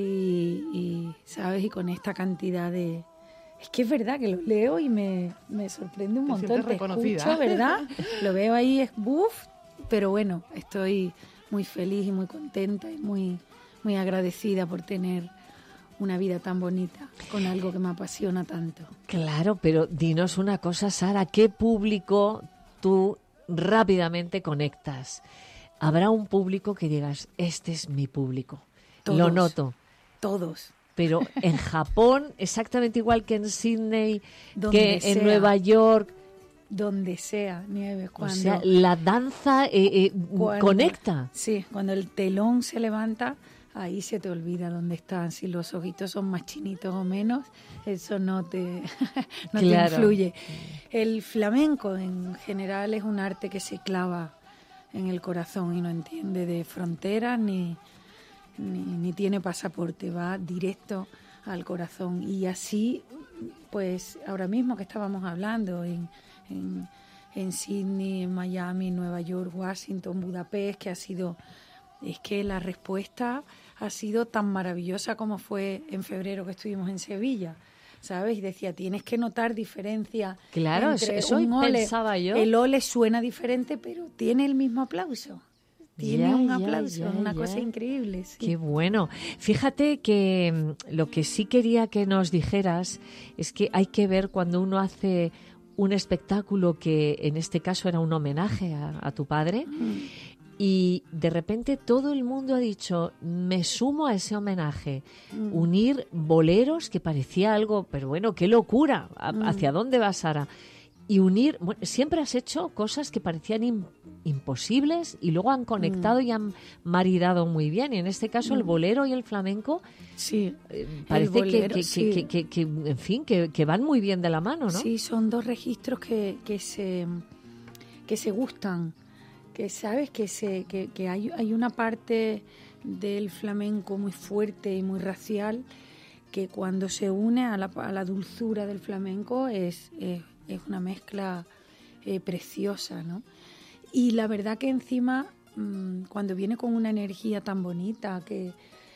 Speaker 14: y ¿sabes? Y con esta cantidad de... Es que es verdad que lo leo y me, me sorprende un
Speaker 3: Te
Speaker 14: montón.
Speaker 3: sientes
Speaker 14: Te
Speaker 3: reconocida.
Speaker 14: escucho, ¿verdad? Lo veo ahí, es buff, pero bueno, estoy muy feliz y muy contenta y muy, muy agradecida por tener una vida tan bonita con algo que me apasiona tanto.
Speaker 2: Claro, pero dinos una cosa, Sara, ¿qué público tú rápidamente conectas? Habrá un público que digas, este es mi público.
Speaker 14: Todos,
Speaker 2: Lo noto.
Speaker 14: Todos.
Speaker 2: Pero en Japón, exactamente igual que en Sydney,
Speaker 14: Donde
Speaker 2: que
Speaker 14: sea.
Speaker 2: en Nueva York.
Speaker 14: Donde sea, Nieves, cuando...
Speaker 2: O sea, la danza eh, eh,
Speaker 14: cuando-
Speaker 2: conecta.
Speaker 14: Sí, cuando el telón se levanta, ahí se te olvida dónde están. Si los ojitos son más chinitos o menos, eso no te, no
Speaker 2: Claro.
Speaker 14: te influye. El flamenco en general es un arte que se clava en el corazón y no entiende de fronteras ni, ni, ni tiene pasaporte, va directo al corazón. Y así, pues ahora mismo que estábamos hablando en, en, en Sydney, en Miami, Nueva York, Washington, Budapest, que ha sido... Es que la respuesta ha sido tan maravillosa como fue en febrero que estuvimos en Sevilla, ¿sabes? Y decía, tienes que notar diferencia.
Speaker 2: Claro,
Speaker 14: entre
Speaker 2: eso
Speaker 14: un ole.
Speaker 2: pensaba yo.
Speaker 14: El ole suena diferente, pero tiene el mismo aplauso. Tiene
Speaker 2: Ya,
Speaker 14: un
Speaker 2: ya,
Speaker 14: aplauso,
Speaker 2: ya,
Speaker 14: una
Speaker 2: ya.
Speaker 14: cosa increíble. Sí.
Speaker 2: Qué bueno. Fíjate que mm, lo que sí quería que nos dijeras es que hay que ver cuando uno hace un espectáculo que en este caso era un homenaje a, a tu padre.
Speaker 14: Mm.
Speaker 2: Y de repente todo el mundo ha dicho, me sumo a ese homenaje.
Speaker 14: Mm.
Speaker 2: Unir boleros, que parecía algo, pero bueno, qué locura. ¿A-
Speaker 14: Mm.
Speaker 2: ¿Hacia dónde va Sara? Y unir, bueno, siempre has hecho cosas que parecían im- imposibles y luego han conectado y han maridado muy bien. Y en este caso el
Speaker 14: Mm.
Speaker 2: bolero y el flamenco
Speaker 14: Sí,
Speaker 2: eh, parece que-
Speaker 14: bolero,
Speaker 2: que,
Speaker 14: sí.
Speaker 2: que, que- que, en fin, que, que van muy bien de la mano, ¿no?
Speaker 14: Sí, son dos registros que, que se que se gustan, que sabes que se que, que hay, hay una parte del flamenco muy fuerte y muy racial que cuando se une a la, a la dulzura del flamenco es, es, es una mezcla eh, preciosa, ¿no? Y la verdad que encima mmm, cuando viene con una energía tan bonita que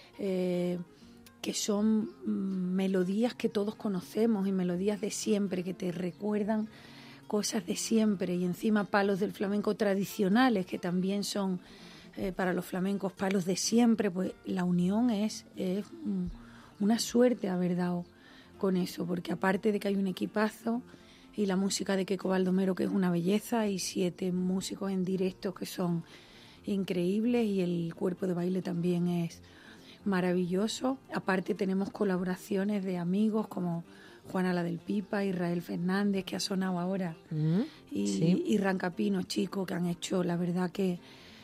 Speaker 14: eh, que son mm, melodías que todos conocemos y melodías de siempre que te recuerdan cosas de siempre y encima palos del flamenco tradicionales que también son eh, para los flamencos palos de siempre, pues la unión es, es mm, una suerte haber dado con eso, porque aparte de que hay un equipazo y la música de Keko Baldomero que es una belleza y siete músicos en directo que son increíbles y el cuerpo de baile también es maravilloso. Aparte tenemos colaboraciones de amigos como Juana la del Pipa, Israel Fernández, que ha sonado ahora,
Speaker 2: Mm,
Speaker 14: y,
Speaker 2: sí.
Speaker 14: y Rancapino, chicos, que han hecho, la verdad que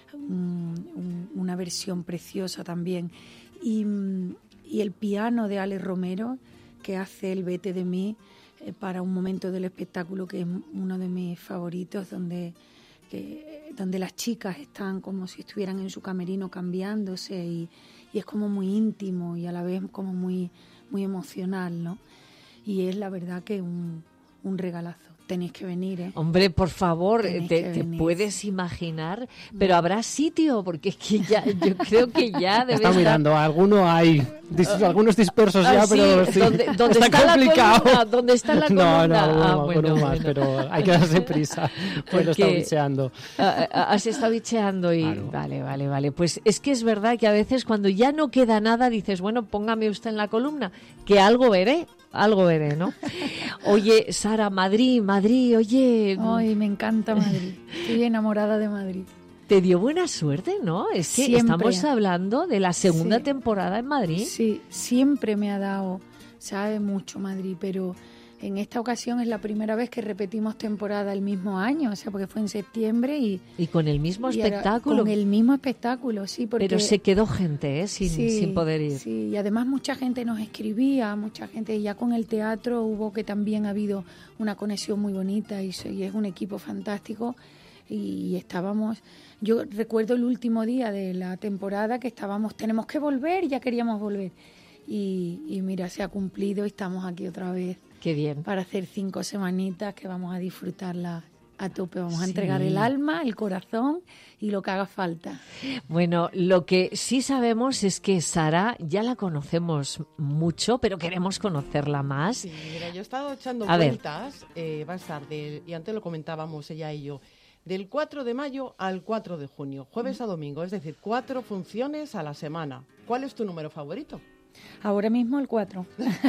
Speaker 14: mm, un- una versión preciosa también. Y, mm, y el piano de Ale Romero, que hace el Vete de mí eh, para un momento del espectáculo que es uno de mis favoritos, donde, que, donde las chicas están como si estuvieran en su camerino cambiándose y, y es como muy íntimo y a la vez como muy, muy emocional, ¿no? Y es la verdad que un, un regalazo. Tenéis que venir, ¿eh?
Speaker 2: Hombre, por favor,
Speaker 14: Tenéis
Speaker 2: te,
Speaker 14: que
Speaker 2: te
Speaker 14: venir.
Speaker 2: puedes imaginar, pero habrá sitio, porque es que ya, yo creo que ya debe
Speaker 15: Está
Speaker 2: estar-
Speaker 15: mirando, alguno hay, dis- algunos dispersos ya,
Speaker 2: Ah, sí,
Speaker 15: pero sí,
Speaker 2: ¿dónde, dónde está, la
Speaker 15: complicado.
Speaker 2: columna? ¿Dónde está la
Speaker 15: No,
Speaker 2: columna?
Speaker 15: no, alguno,
Speaker 2: Ah,
Speaker 15: alguno
Speaker 2: bueno,
Speaker 15: más,
Speaker 2: bueno.
Speaker 15: pero hay que darse prisa, pues lo está
Speaker 2: Porque-
Speaker 15: bicheando.
Speaker 2: Ah, ah, Has estado bicheando y
Speaker 15: Claro.
Speaker 2: vale, vale, vale. Pues es que es verdad que a veces cuando ya no queda nada dices, bueno, póngame usted en la columna, que algo veré, algo veré, ¿no? Oye, Sara, Madrid, Madrid, oye...
Speaker 14: Ay, me encanta Madrid. Estoy enamorada de Madrid.
Speaker 2: Te dio buena suerte, ¿no? Es que
Speaker 14: Siempre.
Speaker 2: estamos hablando de la segunda
Speaker 14: Sí.
Speaker 2: temporada en Madrid.
Speaker 14: Sí, siempre me ha dado, sabe mucho Madrid, pero en esta ocasión es la primera vez que repetimos temporada el mismo año, o sea, porque fue en septiembre y...
Speaker 2: Y con el mismo
Speaker 14: y ahora-
Speaker 2: espectáculo.
Speaker 14: Con el mismo espectáculo, sí, porque...
Speaker 2: Pero se quedó gente, ¿eh? Sin,
Speaker 14: Sí,
Speaker 2: sin poder ir.
Speaker 14: Sí, y además mucha gente nos escribía, mucha gente, y ya con el teatro hubo que también ha habido una conexión muy bonita y, so- y es un equipo fantástico y estábamos, yo recuerdo el último día de la temporada que estábamos, tenemos que volver, y ya queríamos volver y, y mira, se ha cumplido y estamos aquí otra vez.
Speaker 2: Qué bien.
Speaker 14: Para hacer cinco semanitas que vamos a disfrutarla a tope, vamos a
Speaker 2: Sí.
Speaker 14: entregar el alma, el corazón y lo que haga falta.
Speaker 2: Bueno, lo que sí sabemos es que Sara ya la conocemos mucho, pero queremos conocerla más.
Speaker 3: Sí, mira, yo he estado echando
Speaker 2: A ver.
Speaker 3: cuentas, eh, va a estar, del, y antes lo comentábamos ella y yo, del cuatro de mayo al cuatro de junio, jueves a domingo, es decir, cuatro funciones a la semana. ¿Cuál es tu número favorito?
Speaker 14: Ahora mismo el cuatro.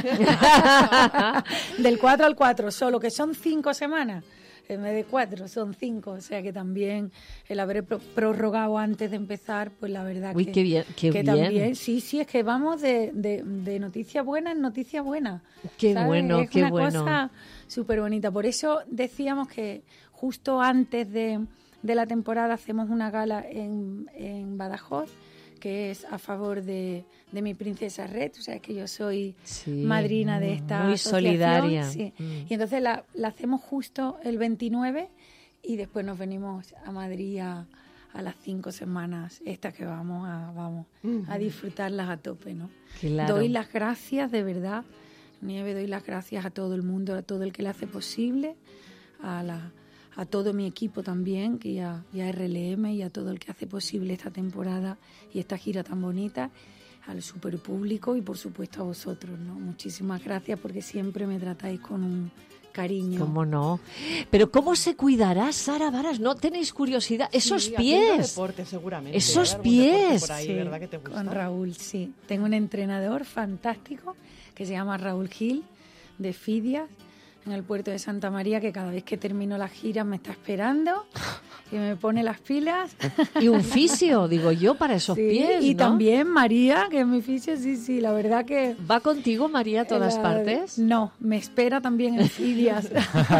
Speaker 14: Del cuatro al cuatro, solo que son cinco semanas. En vez de cuatro, son cinco. O sea que también el haber pro- prorrogado antes de empezar, pues la verdad
Speaker 2: Uy,
Speaker 14: que,
Speaker 2: qué bien, qué
Speaker 14: que
Speaker 2: bien.
Speaker 14: también, sí, sí, es que vamos de, de, de noticia buena en noticia buena.
Speaker 2: Qué
Speaker 14: ¿sabes?
Speaker 2: bueno,
Speaker 14: es
Speaker 2: qué
Speaker 14: una
Speaker 2: bueno.
Speaker 14: cosa súper bonita. Por eso decíamos que justo antes de, de la temporada hacemos una gala en, en Badajoz, que es a favor de, de mi princesa Red, o sea, que yo soy
Speaker 2: Sí,
Speaker 14: madrina de esta
Speaker 2: muy
Speaker 14: asociación,
Speaker 2: solidaria.
Speaker 14: sí.
Speaker 2: Mm.
Speaker 14: Y entonces la, la hacemos justo el veintinueve y después nos venimos a Madrid a, a las cinco semanas estas que vamos a vamos a disfrutarlas a tope, ¿no?
Speaker 2: Claro.
Speaker 14: Doy las gracias, de verdad, Nieve, doy las gracias a todo el mundo, a todo el que le hace posible, a la a todo mi equipo también, que ya, y a R L M y a todo el que hace posible esta temporada y esta gira tan bonita, al super público y por supuesto a vosotros, ¿no? Muchísimas gracias porque siempre me tratáis con un cariño.
Speaker 2: ¿Cómo no? Pero ¿cómo se cuidará Sara Varas? ¿No tenéis curiosidad? Esos
Speaker 3: Sí, haciendo
Speaker 2: pies.
Speaker 3: deporte, seguramente.
Speaker 2: Esos
Speaker 3: Hay algún deporte
Speaker 2: pies.
Speaker 3: por ahí,
Speaker 14: Sí,
Speaker 3: ¿verdad que te gusta?
Speaker 14: con Raúl, sí. Tengo un entrenador fantástico que se llama Raúl Gil, de Fidias, en el puerto de Santa María, que cada vez que termino la gira me está esperando y me pone las pilas.
Speaker 2: Y un fisio, digo yo, para esos
Speaker 14: Sí,
Speaker 2: pies,
Speaker 14: y
Speaker 2: ¿no?
Speaker 14: también María, que es mi fisio, sí, sí, la verdad que...
Speaker 2: ¿Va contigo, María, a todas
Speaker 14: la-
Speaker 2: partes?
Speaker 14: No, me espera también en Fidias.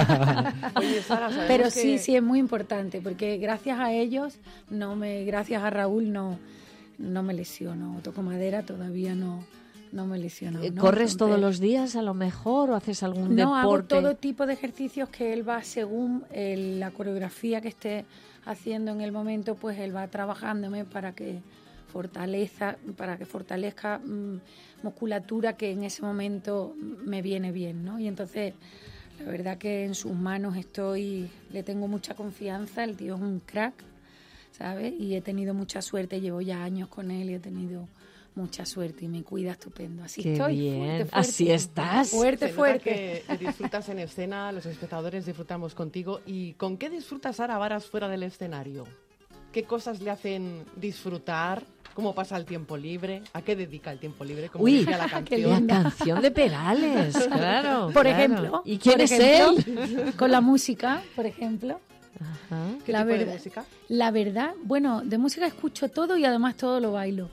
Speaker 3: Oye, Sara, sabemos
Speaker 14: Pero
Speaker 3: que-
Speaker 14: sí, sí, es muy importante, porque gracias a ellos, no me, gracias a Raúl, no, no me lesiono. Toco madera, todavía no, no me lesiono.
Speaker 2: Eh,
Speaker 14: ¿no?
Speaker 2: ¿Corres
Speaker 14: Entonces,
Speaker 2: todos los días a lo mejor o haces algún
Speaker 14: No, hago
Speaker 2: deporte?
Speaker 14: todo tipo de ejercicios que él va según el- la coreografía que esté haciendo en el momento, pues él va trabajándome para que fortaleza, para que fortalezca mm, musculatura que en ese momento me viene bien, ¿no? Y entonces la verdad que en sus manos estoy, le tengo mucha confianza, el tío es un crack, ¿sabes? Y he tenido mucha suerte, llevo ya años con él y he tenido mucha suerte y me cuida estupendo. Así
Speaker 2: Qué
Speaker 14: estoy,
Speaker 2: bien.
Speaker 14: fuerte, fuerte.
Speaker 2: Así estás.
Speaker 14: Fuerte,
Speaker 3: Se nota
Speaker 14: fuerte.
Speaker 3: que disfrutas en escena, los espectadores disfrutamos contigo. ¿Y con qué disfrutas Sara Varas fuera del escenario? ¿Qué cosas le hacen disfrutar? ¿Cómo pasa el tiempo libre? ¿A qué dedica el tiempo libre? Como
Speaker 2: Uy,
Speaker 3: decía la
Speaker 2: la
Speaker 3: canción.
Speaker 2: canción de Perales, claro.
Speaker 14: Por
Speaker 2: claro.
Speaker 14: ejemplo.
Speaker 2: ¿Y quién
Speaker 14: por
Speaker 2: es
Speaker 14: ejemplo,
Speaker 2: él?
Speaker 14: Con la música, por ejemplo.
Speaker 2: Ajá.
Speaker 3: ¿Qué
Speaker 14: la
Speaker 3: tipo de
Speaker 14: verdad,
Speaker 3: música?
Speaker 14: La verdad, bueno, de música escucho todo y además todo lo bailo.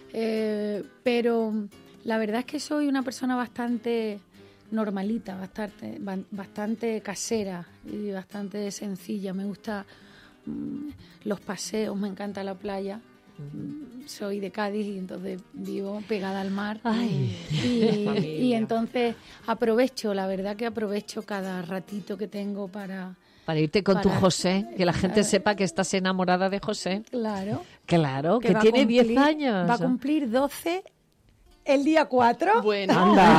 Speaker 14: Eh, pero la verdad es que soy una persona bastante normalita, bastante, ba- bastante casera y bastante sencilla. Me gusta mm, los paseos, me encanta la playa. Mm, Soy de Cádiz y entonces vivo pegada al mar.
Speaker 2: Ay.
Speaker 14: y,
Speaker 3: Familia.
Speaker 14: y entonces aprovecho, la verdad que aprovecho cada ratito que tengo para...
Speaker 2: Para irte con tu
Speaker 14: Para-
Speaker 2: José, que la gente sepa que estás enamorada de José.
Speaker 14: Claro.
Speaker 2: Claro, que,
Speaker 14: va a
Speaker 2: tiene diez
Speaker 14: cumplir-
Speaker 2: años.
Speaker 14: Va a cumplir doce el día cuatro.
Speaker 3: Bueno.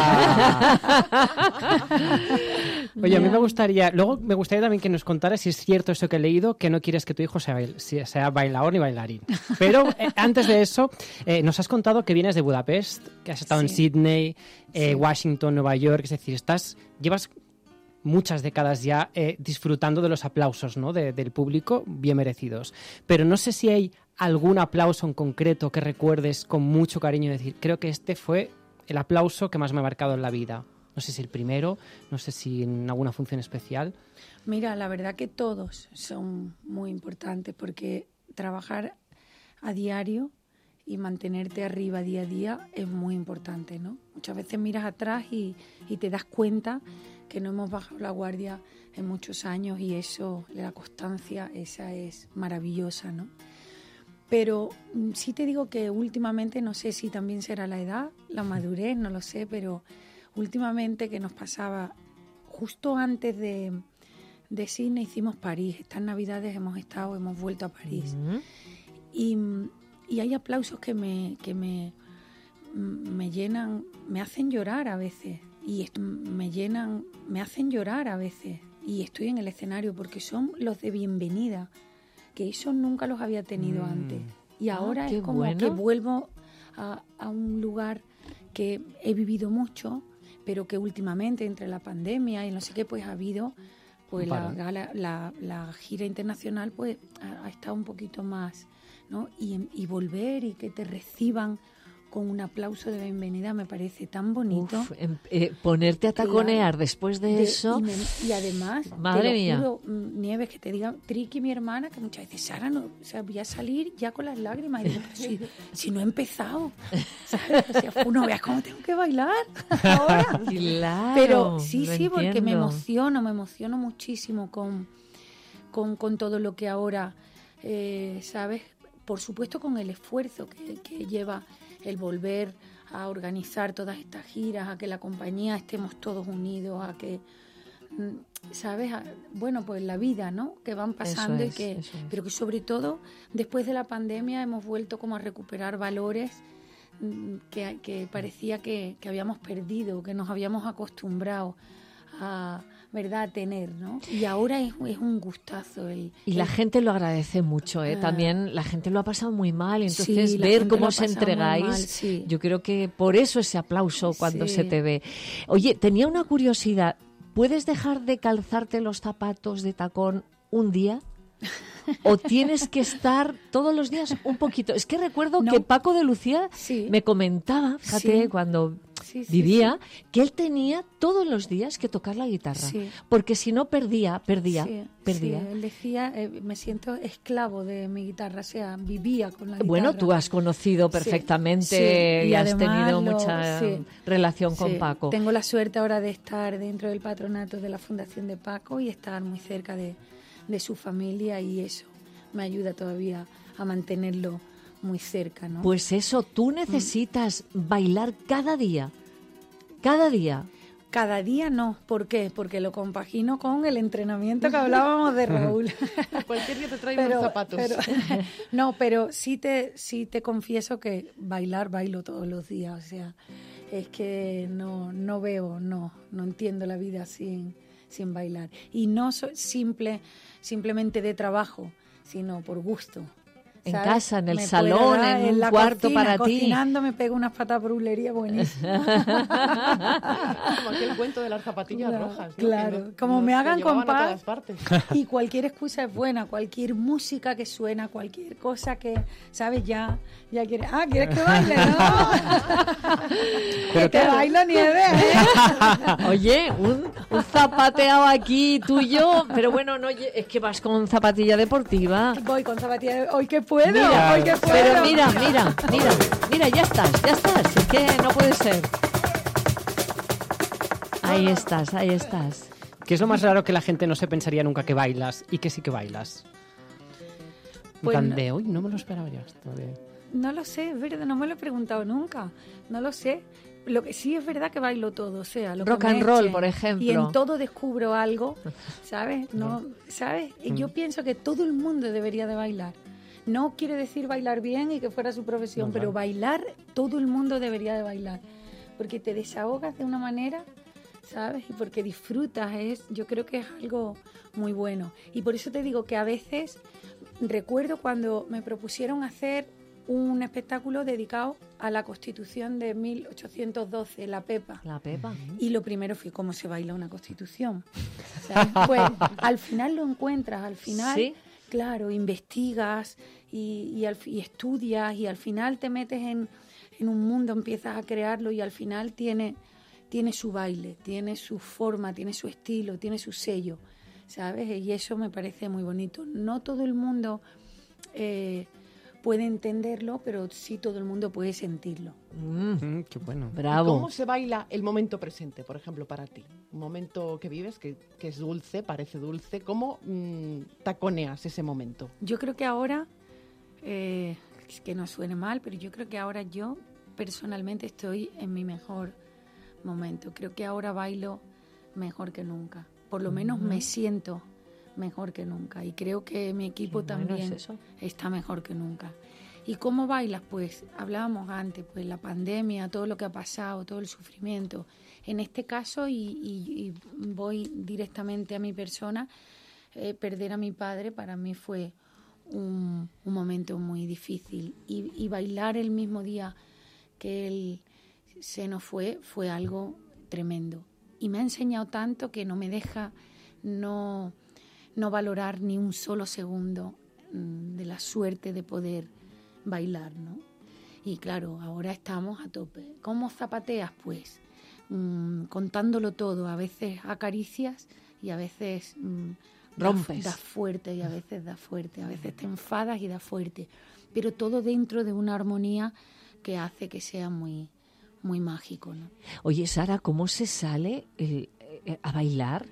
Speaker 15: Oye, a mí me gustaría, luego me gustaría también que nos contaras si es cierto eso que he leído, que no quieres que tu hijo sea, bail- si- sea bailador ni bailarín. Pero eh, antes de eso, eh, nos has contado que vienes de Budapest, que has estado en
Speaker 14: Sí.
Speaker 15: Sydney, eh,
Speaker 14: Sí.
Speaker 15: Washington, Nueva York, es decir, estás, llevas muchas décadas ya eh, disfrutando de los aplausos, ¿no? de- del público, bien merecidos. Pero no sé si hay algún aplauso en concreto que recuerdes con mucho cariño, es decir, creo que este fue el aplauso que más me ha marcado en la vida. No sé si el primero, no sé si en alguna función especial.
Speaker 14: Mira, la verdad que todos son muy importantes porque trabajar a diario y mantenerte arriba día a día es muy importante, ¿no? Muchas veces miras atrás y, y te das cuenta que no hemos bajado la guardia en muchos años y eso, la constancia, esa es maravillosa, ¿no? Pero sí te digo que últimamente, no sé si también será la edad, la madurez, no lo sé, pero últimamente que nos pasaba justo antes de, de Sydney hicimos París. Estas navidades hemos estado, hemos vuelto a París. Uh-huh. Y, y hay aplausos que me, que me, me llenan, me hacen llorar a veces. Y esto, me llenan, me hacen llorar a veces. Y estoy en el escenario porque son los de bienvenida, que eso nunca los había tenido mm. antes. Y ahora ah, es como bueno. que vuelvo a, a un lugar que he vivido mucho, pero que últimamente entre la pandemia y no sé qué, pues ha habido, pues la, la, la, la gira internacional pues ha, ha estado un poquito más, ¿no? Y, y volver y que te reciban con un aplauso de bienvenida me parece tan bonito.
Speaker 2: Uf, eh, ponerte a taconear claro, después de, de eso.
Speaker 14: Y, me, y además,
Speaker 2: madre
Speaker 14: te lo
Speaker 2: mía.
Speaker 14: Juro, Nieves, que te diga Triqui, mi hermana, que muchas veces, Sara, no, o sea, voy a salir ya con las lágrimas. Y digo, pero si, si no he empezado, ¿sabes? O sea, no veas cómo tengo que bailar ahora.
Speaker 2: Claro,
Speaker 14: pero sí, sí,
Speaker 2: entiendo.
Speaker 14: Porque me emociono, me emociono muchísimo con, con, con todo lo que ahora, eh, ¿sabes? Por supuesto con el esfuerzo que, que lleva el volver a organizar todas estas giras, a que la compañía estemos todos unidos, a que, ¿sabes? A, bueno, pues la vida, ¿no? Que van pasando
Speaker 2: eso
Speaker 14: y que,
Speaker 2: es, es.
Speaker 14: pero que sobre todo después de la pandemia hemos vuelto como a recuperar valores que, que parecía que, que habíamos perdido, que nos habíamos acostumbrado a, ¿verdad?, a tener, ¿no? Y ahora es, es un gustazo. El,
Speaker 2: y
Speaker 14: el,
Speaker 2: la gente lo agradece mucho, ¿eh? Ah, también la gente lo ha pasado muy mal, y entonces
Speaker 14: sí,
Speaker 2: ver cómo os entregáis,
Speaker 14: mal, sí.
Speaker 2: Yo creo que por eso ese aplauso cuando
Speaker 14: sí.
Speaker 2: se te ve. Oye, tenía una curiosidad, ¿puedes dejar de calzarte los zapatos de tacón un día? ¿O tienes que estar todos los días un poquito? Es que recuerdo no. que Paco de Lucía sí. me comentaba, fíjate, sí. cuando sí, sí, vivía, sí. que él tenía todos los días que tocar la guitarra, sí. porque si no perdía, perdía,
Speaker 14: sí,
Speaker 2: perdía.
Speaker 14: Sí, él decía, eh, me siento esclavo de mi guitarra, o sea, vivía con la guitarra.
Speaker 2: Bueno, tú has conocido perfectamente sí, sí. y, y has tenido lo, mucha sí. relación con
Speaker 14: sí.
Speaker 2: Paco.
Speaker 14: Tengo la suerte ahora de estar dentro del patronato de la Fundación de Paco y estar muy cerca de... de su familia, y eso me ayuda todavía a mantenerlo muy cerca, ¿no?
Speaker 2: Pues eso, tú necesitas mm. bailar cada día, cada día.
Speaker 14: Cada día no, ¿por qué? Porque lo compagino con el entrenamiento que hablábamos de Raúl.
Speaker 3: Cualquier día te traigo unos zapatos.
Speaker 14: Pero, no, pero sí te, sí te confieso que bailar, bailo todos los días, o sea, es que no, no veo, no, no entiendo la vida sin... sin bailar. Y no soy simple, simplemente de trabajo, sino por gusto.
Speaker 2: En
Speaker 14: ¿sabes?
Speaker 2: casa, en el
Speaker 14: me
Speaker 2: salón,
Speaker 14: dar,
Speaker 2: en, en un
Speaker 14: la
Speaker 2: cuarto
Speaker 14: cocina,
Speaker 2: para ti.
Speaker 14: Cocinando me pego unas patas brulería buenísimas.
Speaker 3: Como aquel cuento de las zapatillas
Speaker 14: claro,
Speaker 3: rojas. ¿no?
Speaker 14: Claro,
Speaker 3: no,
Speaker 14: como
Speaker 3: no
Speaker 14: me hagan compás.
Speaker 3: Y
Speaker 14: cualquier excusa es buena, cualquier música que suena, cualquier cosa que, ¿sabes? Ya, ya quieres. Ah, ¿quieres que baile? No. que te bailo nieve. ¿eh?
Speaker 2: Oye, un, un zapateado aquí tuyo, pero bueno, no, es que vas con zapatilla deportiva.
Speaker 14: Voy con zapatilla de... Hoy que puedo,
Speaker 2: mira,
Speaker 14: hoy que puedo.
Speaker 2: Pero mira, mira, mira, mira, ya estás, ya estás. Es que no puede ser. Ahí estás, ahí estás.
Speaker 15: ¿Qué es lo más raro que la gente no se pensaría nunca que bailas y que sí que bailas?
Speaker 14: Pues
Speaker 15: en plan
Speaker 14: no,
Speaker 15: de, uy, no me lo esperaba yo esto de...
Speaker 14: No lo sé, es verdad, no me lo he preguntado nunca. No lo sé. Lo que sí es verdad que bailo todo, o sea, lo
Speaker 2: rock
Speaker 14: que me
Speaker 2: and roll,
Speaker 14: eche,
Speaker 2: por ejemplo.
Speaker 14: y en todo descubro algo, ¿sabes? No, ¿sabes? Y yo pienso que todo el mundo debería de bailar. No quiere decir bailar bien y que fuera su profesión, no, pero claro. bailar, todo el mundo debería de bailar, porque te desahogas de una manera, ¿sabes? Y porque disfrutas, es, yo creo que es algo muy bueno. Y por eso te digo que a veces recuerdo cuando me propusieron hacer un espectáculo dedicado a la Constitución de mil ochocientos doce, la Pepa.
Speaker 2: La Pepa.
Speaker 14: Y lo primero fue cómo se baila una Constitución. ¿Sabes? Pues al final lo encuentras, al final, ¿sí? Claro, investigas y, y, al, y estudias y al final te metes en, en un mundo, empiezas a crearlo y al final tiene, tiene su baile, tiene su forma, tiene su estilo, tiene su sello, ¿sabes? Y eso me parece muy bonito. No todo el mundo eh, puede entenderlo, pero sí todo el mundo puede sentirlo.
Speaker 3: Mm.
Speaker 15: Mm, qué bueno.
Speaker 2: Bravo.
Speaker 3: ¿Cómo se baila el momento presente, por ejemplo, para ti? Un momento que vives, que, que es dulce, parece dulce. ¿Cómo mm, taconeas ese momento?
Speaker 14: Yo creo que ahora, eh, es que no suene mal, pero yo creo que ahora yo personalmente estoy en mi mejor momento. Creo que ahora bailo mejor que nunca. Por lo menos
Speaker 2: Ujú.
Speaker 14: me siento mejor que nunca. Y creo que mi equipo
Speaker 2: Qué bueno
Speaker 14: también
Speaker 2: es eso.
Speaker 14: está mejor que nunca. ¿Y cómo bailas? Pues hablábamos antes, pues la pandemia, todo lo que ha pasado, todo el sufrimiento. En este caso, y, y- y voy directamente a mi persona, eh, perder a mi padre para mí fue un, un momento muy difícil. Y, y bailar el mismo día que él se nos fue, fue algo tremendo. Y me ha enseñado tanto que no me deja no, no valorar ni un solo segundo mm, de la suerte de poder bailar, ¿no? Y claro, ahora estamos a tope. ¿Cómo zapateas? Pues mm, contándolo todo, a veces acaricias y a veces mm,
Speaker 2: Rompes.
Speaker 14: Da, da fuerte y a veces da fuerte, a veces te enfadas y da fuerte, pero todo dentro de una armonía que hace que sea muy, muy mágico, ¿no?
Speaker 2: Oye, Sara, ¿cómo se sale eh, eh, a bailar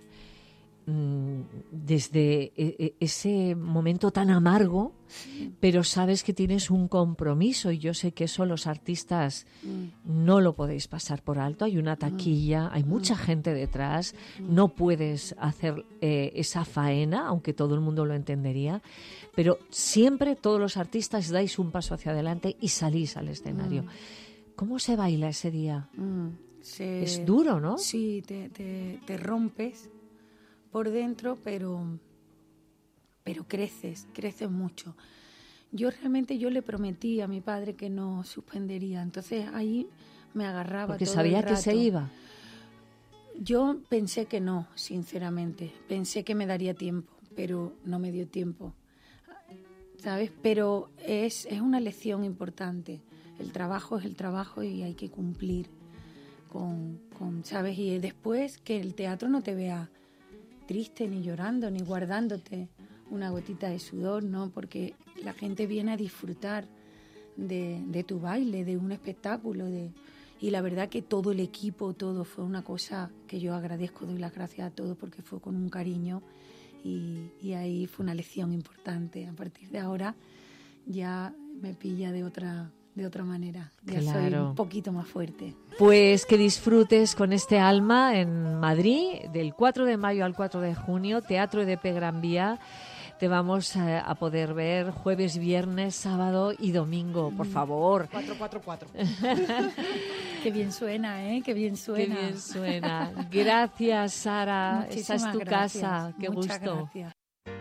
Speaker 2: mm, desde eh, eh, ese momento tan amargo, pero sabes que tienes un compromiso? Y yo sé que eso los artistas
Speaker 14: Mm.
Speaker 2: no lo podéis pasar por alto. Hay una taquilla, hay mucha gente detrás, no puedes hacer eh, esa faena, aunque todo el mundo lo entendería, pero siempre todos los artistas dais un paso hacia adelante y salís al escenario.
Speaker 14: Mm.
Speaker 2: ¿Cómo se baila ese día?
Speaker 14: Mm, se-
Speaker 2: Es duro, ¿no?
Speaker 14: Sí, te, te, te rompes por dentro, pero, pero creces, creces mucho. Yo realmente yo le prometí a mi padre que no suspendería, entonces ahí me agarraba
Speaker 2: Porque
Speaker 14: todo
Speaker 2: sabía
Speaker 14: el
Speaker 2: que se
Speaker 14: rato.
Speaker 2: iba.
Speaker 14: Yo pensé que no, sinceramente. Pensé que me daría tiempo, pero no me dio tiempo. ¿Sabes? Pero es, es una lección importante. El trabajo es el trabajo y hay que cumplir con, con, ¿sabes? Y después que el teatro no te vea triste, ni llorando, ni guardándote una gotita de sudor, ¿no? Porque la gente viene a disfrutar de, de tu baile, de un espectáculo, de... Y la verdad que todo el equipo, todo fue una cosa que yo agradezco, doy las gracias a todos porque fue con un cariño y, y ahí fue una lección importante. A partir de ahora ya me pilla de otra, de otra manera, ya soy
Speaker 2: Claro.
Speaker 14: un poquito más fuerte.
Speaker 2: Pues que disfrutes con este Alma en Madrid, del cuatro de mayo al cuatro de junio, Teatro de P Gran Vía. Te vamos a, a poder ver jueves, viernes, sábado y domingo, por favor.
Speaker 3: cuatro cuatro cuatro.
Speaker 14: Qué bien suena, ¿eh? Qué bien
Speaker 2: Qué
Speaker 14: suena.
Speaker 2: bien suena. Gracias, Sara. Esa es
Speaker 14: Muchísimas
Speaker 2: tu
Speaker 14: gracias.
Speaker 2: casa. Qué
Speaker 14: Muchas
Speaker 2: gusto.
Speaker 14: gracias.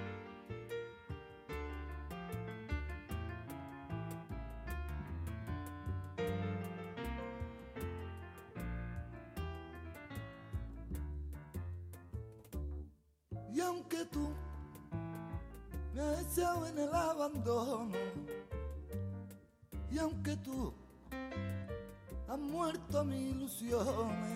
Speaker 13: Y aunque tú me has echado en el abandono, y aunque tú has muerto mis ilusiones,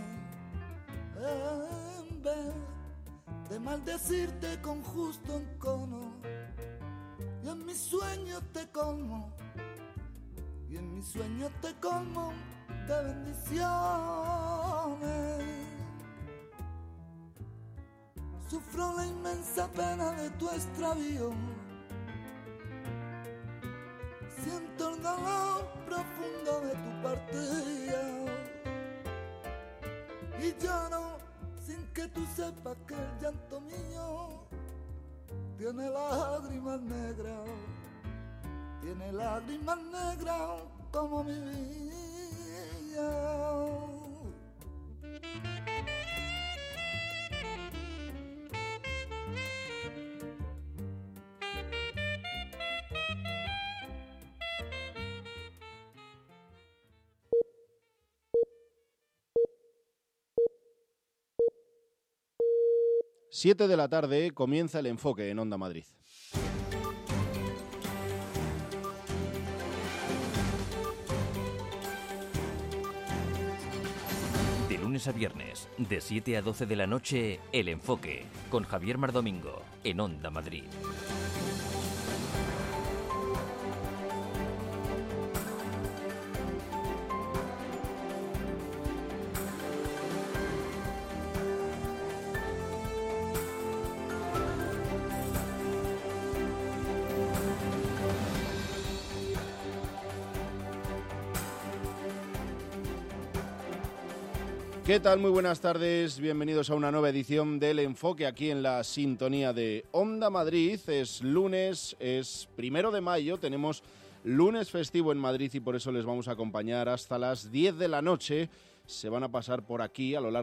Speaker 13: en vez de maldecirte con justo encono, y en mis sueños te colmo, y en mis sueños te colmo de bendiciones. Sufro la inmensa pena de tu extravío, siento el dolor profundo de tu partida, y lloro sin que tú sepas que el llanto mío tiene lágrimas negras, tiene lágrimas negras como mi vida.
Speaker 16: siete de la tarde comienza el enfoque en Onda Madrid.
Speaker 1: De lunes lunes a viernes, de siete a doce de la noche, El Enfoque, con Javier Mardomingo, en Onda Madrid.
Speaker 16: ¿Qué tal? Muy buenas tardes, bienvenidos a una nueva edición del Enfoque aquí en la sintonía de Onda Madrid. Es lunes, es primero de mayo, tenemos lunes festivo en Madrid y por eso les vamos a acompañar hasta las diez de la noche. Se van a pasar por aquí a lo largo